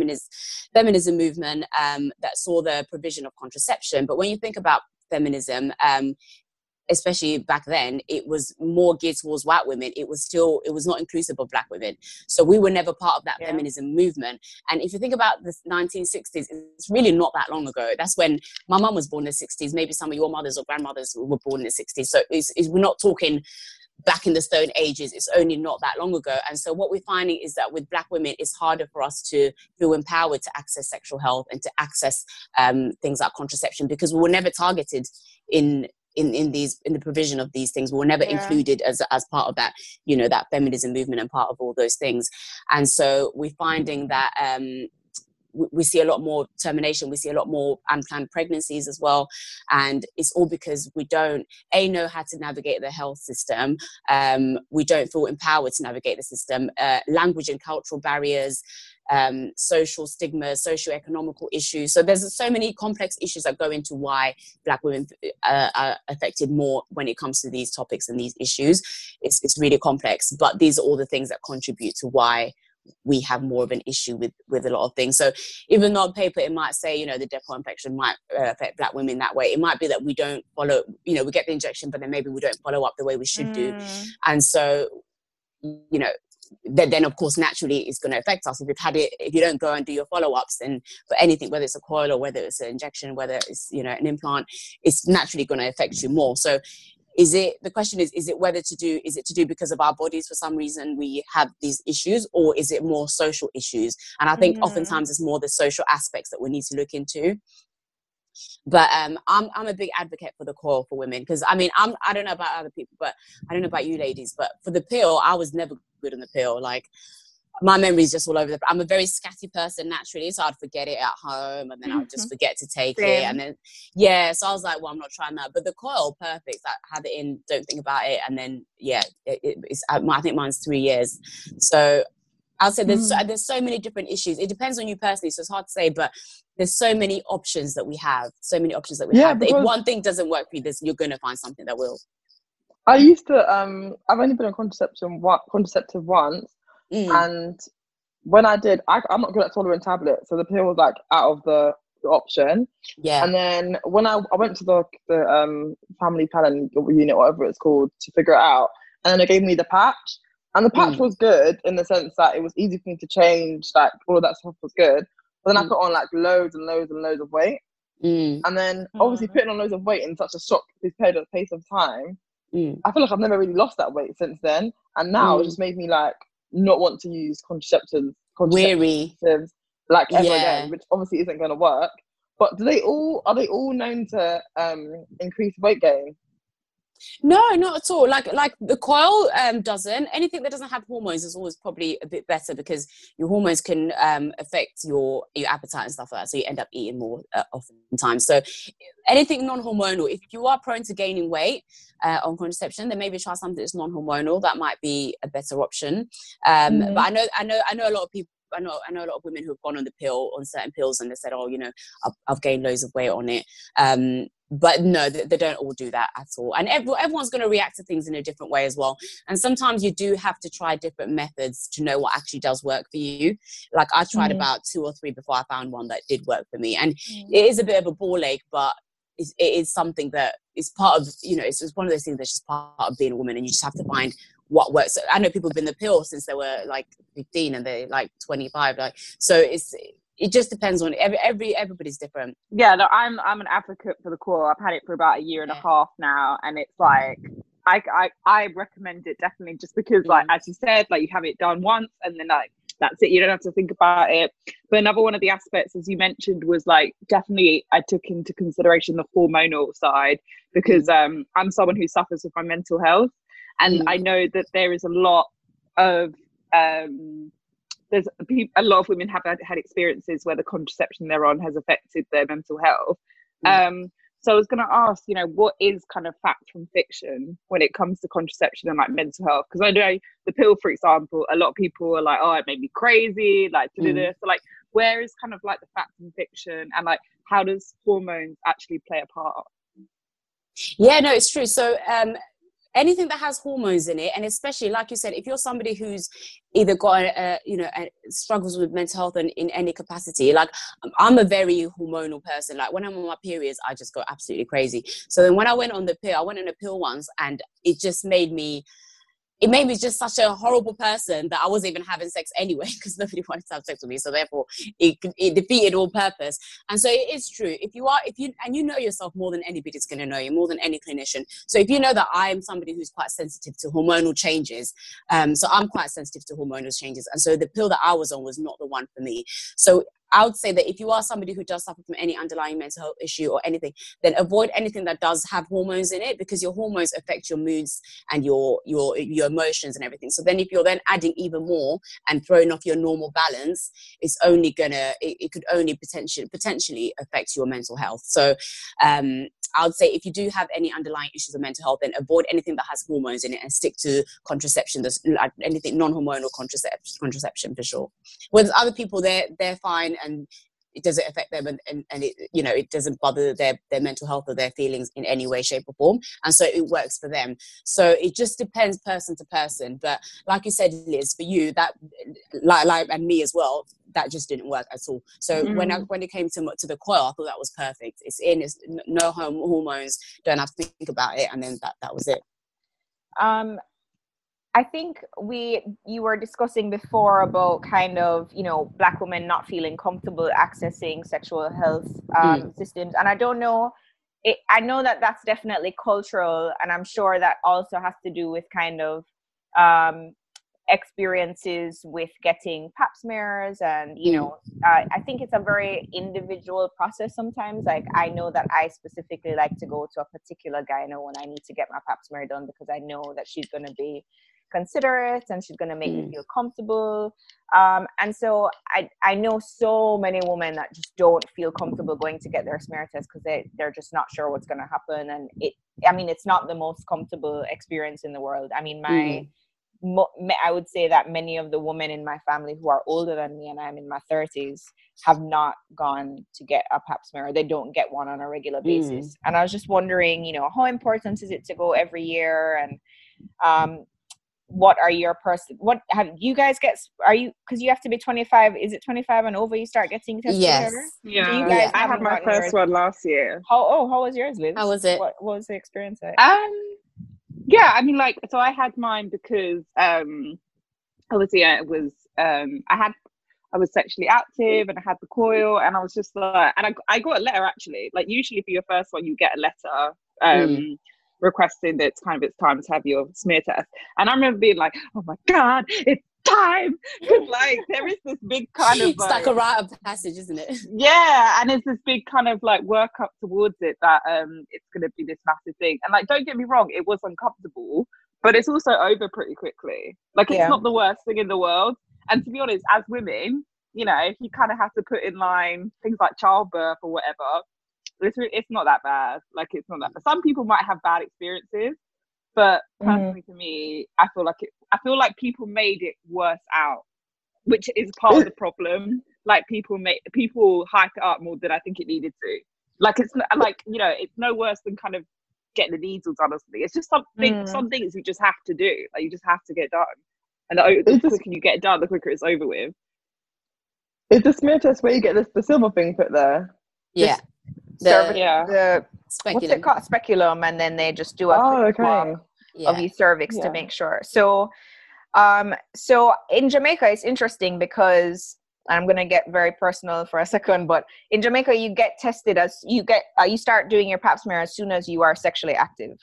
that saw the provision of contraception. But when you think about feminism, especially back then, it was more geared towards white women. It was not inclusive of black women. So we were never part of that feminism movement. And if you think about the 1960s, it's really not that long ago. That's when my mum was born in the 60s. Maybe some of your mothers or grandmothers were born in the 60s. So we're not talking back in the Stone Ages. It's only not that long ago. And so what we're finding is that with black women, it's harder for us to feel empowered to access sexual health and to access things like contraception, because we were never targeted in the provision of these things. We were never included as part of that, that feminism movement and part of all those things. And so we're finding that we see a lot more termination, we see a lot more unplanned pregnancies as well. And it's all because we don't know how to navigate the health system. We don't feel empowered to navigate the system. Language and cultural barriers, social stigma, socio-economical issues. So there's so many complex issues that go into why black women are affected more when it comes to these topics and these issues. It's really complex, but these are all the things that contribute to why we have more of an issue with a lot of things. So even though on paper it might say, the depot infection might affect black women that way, it might be that we don't follow, we get the injection, but then maybe we don't follow up the way we should do. And so, then of course naturally it's going to affect us. If you don't go and do your follow-ups, then for anything, whether it's a coil or whether it's an injection, whether it's an implant, it's naturally going to affect you more. So the question is it to do because of our bodies? For some reason we have these issues, or is it more social issues? And I think oftentimes it's more the social aspects that we need to look into. But I'm a big advocate for the coil for women, because I don't know about other people, but I don't know about you ladies, but for the pill, I was never good on the pill. Like, my memory is just all over I'm a very scatty person naturally, so I'd forget it at home, and then I would just forget to take it, and then so I was like, well, I'm not trying that. But the coil, perfect. I have it in, don't think about it, and then it's I think mine's 3 years. So I'll say there's so many different issues. It depends on you personally, so it's hard to say, but there's so many options that we have. That if one thing doesn't work for you, you're going to find something that will. I used to I've only been on contraceptive once. And when I did, I'm not good at swallowing tablets, so the pill was like out of the option. Yeah. And then when I went to the family planning unit, whatever it's called, to figure it out, and then they gave me the patch, and the patch was good in the sense that it was easy for me to change, like all of that stuff was good. But then I put on like loads and loads and loads of weight, and then obviously putting on loads of weight in such a short pace of time, I feel like I've never really lost that weight since then, and now it just made me like not want to use contraceptives like ever again, which obviously isn't going to work. But are they all known to increase weight gain? No, not at all. Like the coil doesn't. Anything that doesn't have hormones is always probably a bit better, because your hormones can affect your appetite and stuff like that. So you end up eating more oftentimes. So anything non-hormonal, if you are prone to gaining weight on contraception, then maybe try something that's non-hormonal. That might be a better option. But I know a lot of people. I know a lot of women who have gone on certain pills, and they said, "Oh, I've gained loads of weight on it." But no, they don't all do that at all. And everyone's going to react to things in a different way as well. And sometimes you do have to try different methods to know what actually does work for you. Like, I tried about 2 or 3 before I found one that did work for me. And it is a bit of a ball ache, but it is something that is part of, it's one of those things that's just part of being a woman, and you just have to find what works. I know people have been the pill since they were like 15 and they're like 25. So it just depends on everybody's different. Yeah, no, I'm an advocate for the coil. I've had it for about a year and a half now, and it's like I recommend it definitely, just because like, as you said, like, you have it done once and then like that's it, you don't have to think about it. But another one of the aspects, as you mentioned, was like, definitely I took into consideration the hormonal side, because I'm someone who suffers with my mental health, and I know that there is a lot of there's a lot of women have had experiences where the contraception they're on has affected their mental health. So I was going to ask, you know, what is kind of fact from fiction when it comes to contraception and like mental health? Because I know the pill, for example, a lot of people are like, oh, it made me crazy, like, so like, where is kind of like the fact from fiction, and like, how does hormones actually play a part? Yeah, no, it's true. So anything that has hormones in it, and especially like you said, if you're somebody who's either got struggles with mental health in any capacity, like I'm a very hormonal person. Like when I'm on my periods, I just go absolutely crazy. So then when I went on the pill, I went on a pill once, and it just made me just such a horrible person that I wasn't even having sex anyway, because nobody wanted to have sex with me. So therefore it defeated all purpose. And so it is true. If you know yourself more than anybody's going to know you, more than any clinician. So if you know that I am somebody who's quite sensitive to hormonal changes, so I'm quite sensitive to hormonal changes. And so the pill that I was on was not the one for me. So I would say that if you are somebody who does suffer from any underlying mental health issue or anything, then avoid anything that does have hormones in it, because your hormones affect your moods and your emotions and everything. So then if you're then adding even more and throwing off your normal balance, it's only it could only potentially affect your mental health. So I would say if you do have any underlying issues of mental health, then avoid anything that has hormones in it and stick to contraception. There's like anything non-hormonal contraception for sure. With other people, they're fine and it doesn't affect them, and it, you know, it doesn't bother their mental health or their feelings in any way, shape or form, and so it works for them. So it just depends person to person. But like you said, Liz, for you, that like and me as well, that just didn't work at all. So when it came to the coil, I thought that was perfect. It's no hormones, don't have to think about it, and then that was it. I think you were discussing before about kind of, you know, Black women not feeling comfortable accessing sexual health systems. And I don't know, I know that that's definitely cultural, and I'm sure that also has to do with kind of experiences with getting pap smears, and you know, I think it's a very individual process sometimes. Like I know that I specifically like to go to a particular gyno when I need to get my pap smear done, because I know that she's going to be considerate and she's going to make me feel comfortable, and so I know so many women that just don't feel comfortable going to get their smear test because they're just not sure what's going to happen. And it's not the most comfortable experience in the world. I mean, I would say that many of the women in my family who are older than me, and I'm in my 30s, have not gone to get a pap smear. They don't get one on a regular basis. And I was just wondering, you know, how important is it to go every year? And what have you guys because you have to be 25, is it 25 and over you start getting tested? Yes. Yeah. So you guys I had my first one last year. How was yours, Liz? How was it? What was the experience like? Yeah, I mean, like, so I had mine because obviously I was I was sexually active and I had the coil, and I was just like, and I got a letter actually. Like usually for your first one you get a letter requesting that it's time to have your smear test. And I remember being like, oh my god, it's time, because like there is this big kind of it's like a rite of passage, isn't it? Yeah, and it's this big kind of like work up towards it that it's going to be this massive thing. And like, don't get me wrong, it was uncomfortable, but it's also over pretty quickly. Like it's not the worst thing in the world. And to be honest, as women, you know, if you kind of have to put in line things like childbirth or whatever, it's not that bad. Like it's not that bad. Some people might have bad experiences, but personally for me, I feel like people made it worse out, which is part of the problem. Like people hype it up more than I think it needed to. Like it's like, you know, it's no worse than kind of getting the needles, honestly. It's just some things you just have to do. Like you just have to get done. And the quicker you get it done, the quicker it's over with. Is the smear test where you get the silver thing put there? Yeah. The speculum. What's it called? Speculum, and then they just do a swab of your cervix to make sure. So in Jamaica, it's interesting because I'm going to get very personal for a second, but in Jamaica, you get tested you start doing your pap smear as soon as you are sexually active.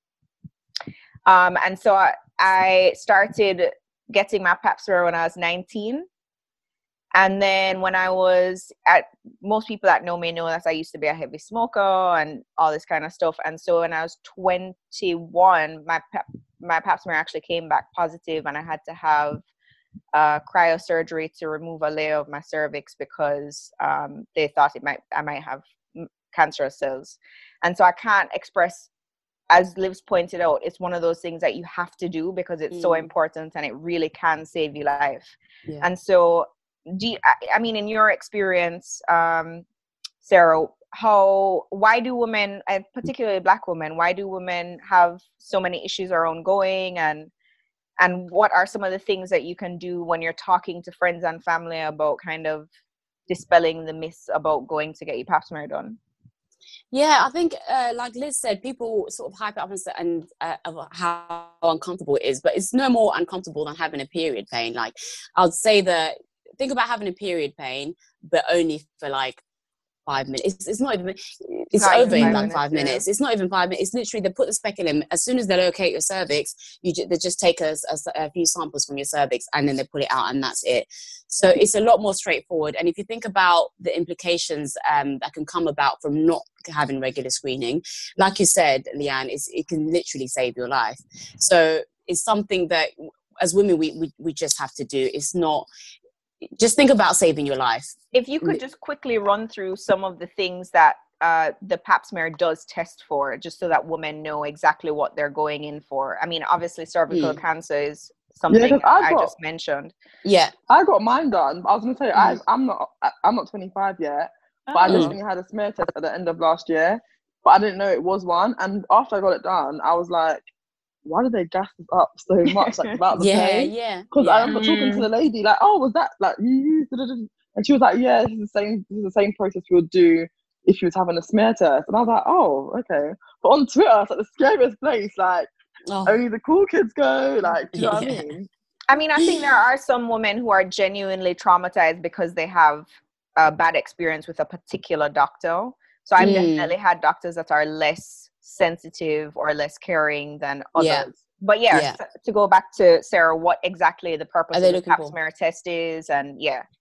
And so I started getting my pap smear when I was 19. And then when I was most people that know me know that I used to be a heavy smoker and all this kind of stuff. And so when I was 21, my pap smear actually came back positive, and I had to have cryosurgery to remove a layer of my cervix because they thought I might have cancerous cells. And so I can't express, as Liv's pointed out, it's one of those things that you have to do because it's so important and it really can save your life. Yeah. And so, I mean, in your experience, Sarah, why do women, and particularly Black women, why do women have so many issues are ongoing, and what are some of the things that you can do when you're talking to friends and family about kind of dispelling the myths about going to get your pap smear done? Yeah, I think, like Liz said, people sort of hype it up and of how uncomfortable it is, but it's no more uncomfortable than having a period pain. Like, I'd say that, think about having a period pain, but only for like 5 minutes. It's not even, it's not over even in like 5 5 minutes. It's not even 5 minutes. It's literally, they put the speculum, as soon as they locate your cervix, they just take a few samples from your cervix and then they put it out and that's it. So it's a lot more straightforward. And if you think about the implications that can come about from not having regular screening, like you said, Leanne, it can literally save your life. So it's something that as women, we just have to do. It's not, just think about saving your life. If you could just quickly run through some of the things that the pap smear does test for, just so that women know exactly what they're going in for. I mean, obviously cervical cancer is something I just mentioned. Yeah. I got mine done. I was going to tell you, I'm not 25 yet, but I literally had a smear test at the end of last year, but I didn't know it was one. And after I got it done, I was like, why did they gas this up so much, like, about the pain? Yeah. Because I remember talking to the lady, like, oh, was that like you? And she was like, yeah, this is the same process we would do if she was having a smear test. And I was like, oh, okay. But on Twitter, it's like the scariest place. Like, only the cool kids go. Like, do you know what I mean? I mean, I think there are some women who are genuinely traumatized because they have a bad experience with a particular doctor. So I've definitely had doctors that are less sensitive or less caring than others. But to go back to Sarah, what exactly the purpose of the pap smear test is, and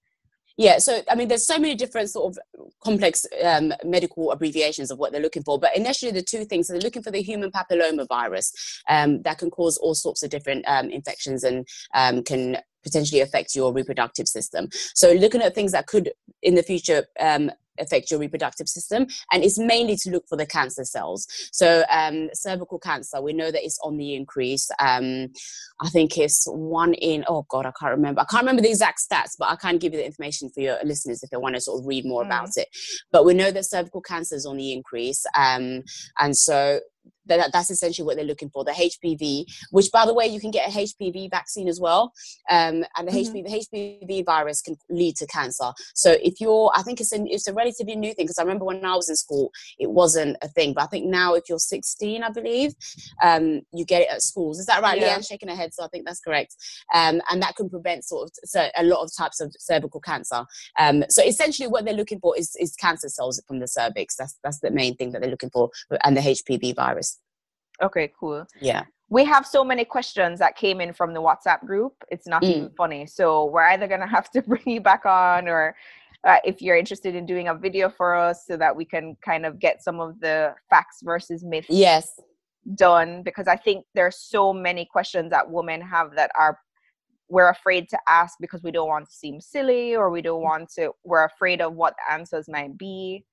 so I mean, there's so many different sort of complex medical abbreviations of what they're looking for, but initially the two things, they're looking for the human papilloma virus that can cause all sorts of different infections and can potentially affect your reproductive system. So looking at things that could in the future affect your reproductive system, and it's mainly to look for the cancer cells. So cervical cancer, we know that it's on the increase. I think it's 1 in, I can't remember the exact stats, but I can give you the information for your listeners if they want to sort of read more about it. But we know that cervical cancer is on the increase, and so that's essentially what they're looking for. The HPV, which, by the way, you can get a HPV vaccine as well, and the HPV virus can lead to cancer. So I think it's a relatively new thing, because I remember when I was in school, it wasn't a thing. But I think now, if you're 16, I believe, you get it at schools. Is that right? Yeah. Leanne shaking her head, so I think that's correct. And that can prevent a lot of types of cervical cancer. So essentially, what they're looking for is cancer cells from the cervix. That's the main thing that they're looking for, and the HPV virus. Okay, cool. Yeah. We have so many questions that came in from the WhatsApp group. It's not even funny. So we're either going to have to bring you back on, or if you're interested in doing a video for us so that we can kind of get some of the facts versus myths done, because I think there's so many questions that women have that we're afraid to ask because we don't want to seem silly, or we're afraid of what the answers might be.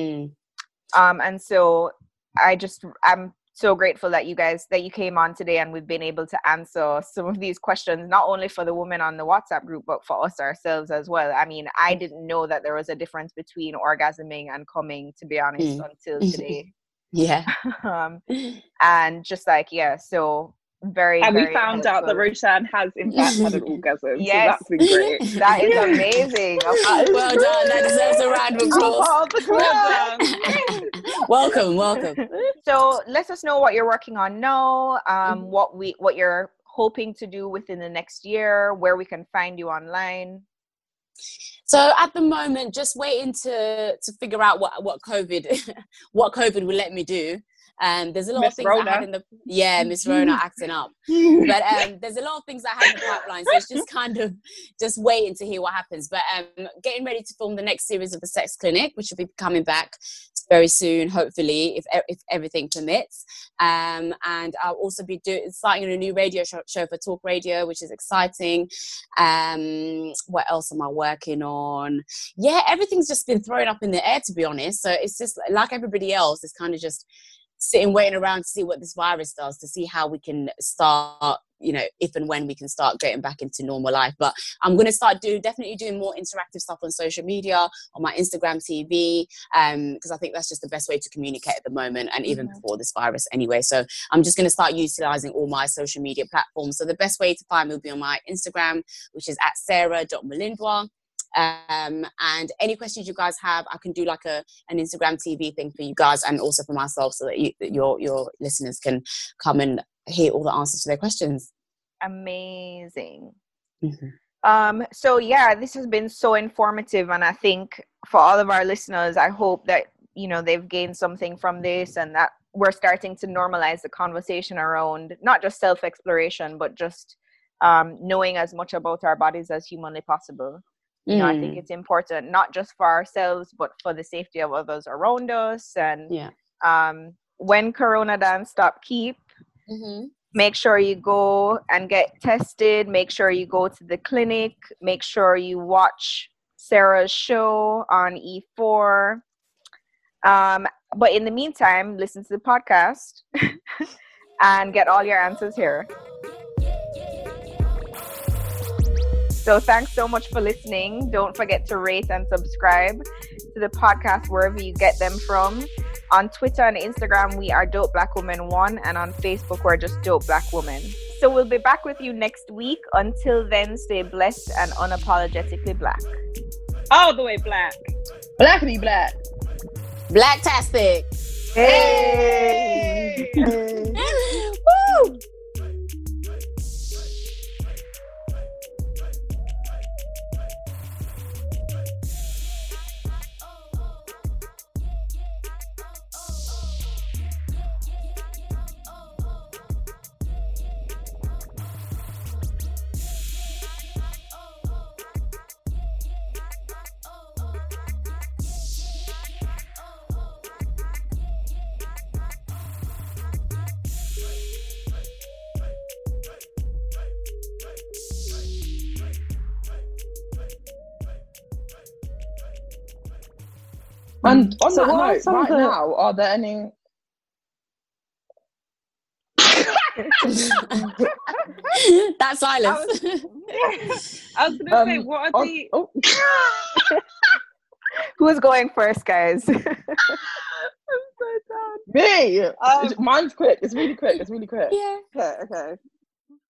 And so I'm so grateful that you came on today, and we've been able to answer some of these questions, not only for the women on the WhatsApp group, but for us ourselves as well. I mean, I didn't know that there was a difference between orgasming and coming, to be honest, until today. And just so very, and very we found helpful. out that Roshan has in fact had an orgasm. Yes. So that's been great. That is amazing. Well done. That deserves a round of applause. Welcome. So let us know what you're working on now, what you're hoping to do within the next year, where we can find you online. So at the moment, just waiting to figure out what COVID will let me do. There's a lot of things I had in the Miss Rona acting up, but there's a lot of things I had in the pipeline, so it's just kind of just waiting to hear what happens. But getting ready to film the next series of the Sex Clinic, which will be coming back very soon, hopefully, if everything permits. And I'll also be starting a new radio show for Talk Radio, which is exciting. What else am I working on? Yeah, everything's just been thrown up in the air, to be honest. So it's just like everybody else, it's kind of just sitting, waiting around to see what this virus does, to see how we can start, if and when we can start getting back into normal life. But I'm going to start definitely doing more interactive stuff on social media, on my Instagram TV, because I think that's just the best way to communicate at the moment, and even before this virus anyway. So I'm just going to start utilizing all my social media platforms. So the best way to find me will be on my Instagram, which is at sarah.malindwa. And any questions you guys have, I can do like an Instagram TV thing for you guys, and also for myself, so that your listeners can come and hear all the answers to their questions. Amazing. So yeah, this has been so informative, and I think for all of our listeners, I hope that they've gained something from this, and that we're starting to normalize the conversation around not just self-exploration, but just knowing as much about our bodies as humanly possible. I think it's important, not just for ourselves, but for the safety of others around us. And when Corona done stop keep, make sure you go and get tested. Make sure you go to the clinic. Make sure you watch Sarah's show on E4. But in the meantime, listen to the podcast and get all your answers here. So thanks so much for listening. Don't forget to rate and subscribe to the podcast wherever you get them from. On Twitter and Instagram, we are Dope Black Woman 1, and on Facebook, we're just Dope Black Woman. So we'll be back with you next week. Until then, stay blessed and unapologetically black. All the way black. Blackity black. Blacktastic. Hey! Woo! And on So that what are note, some right of the- now, are there any... That silence. I was going to say, what are the... Oh. Who's going first, guys? Me! Mine's quick. It's really quick. Yeah. Okay.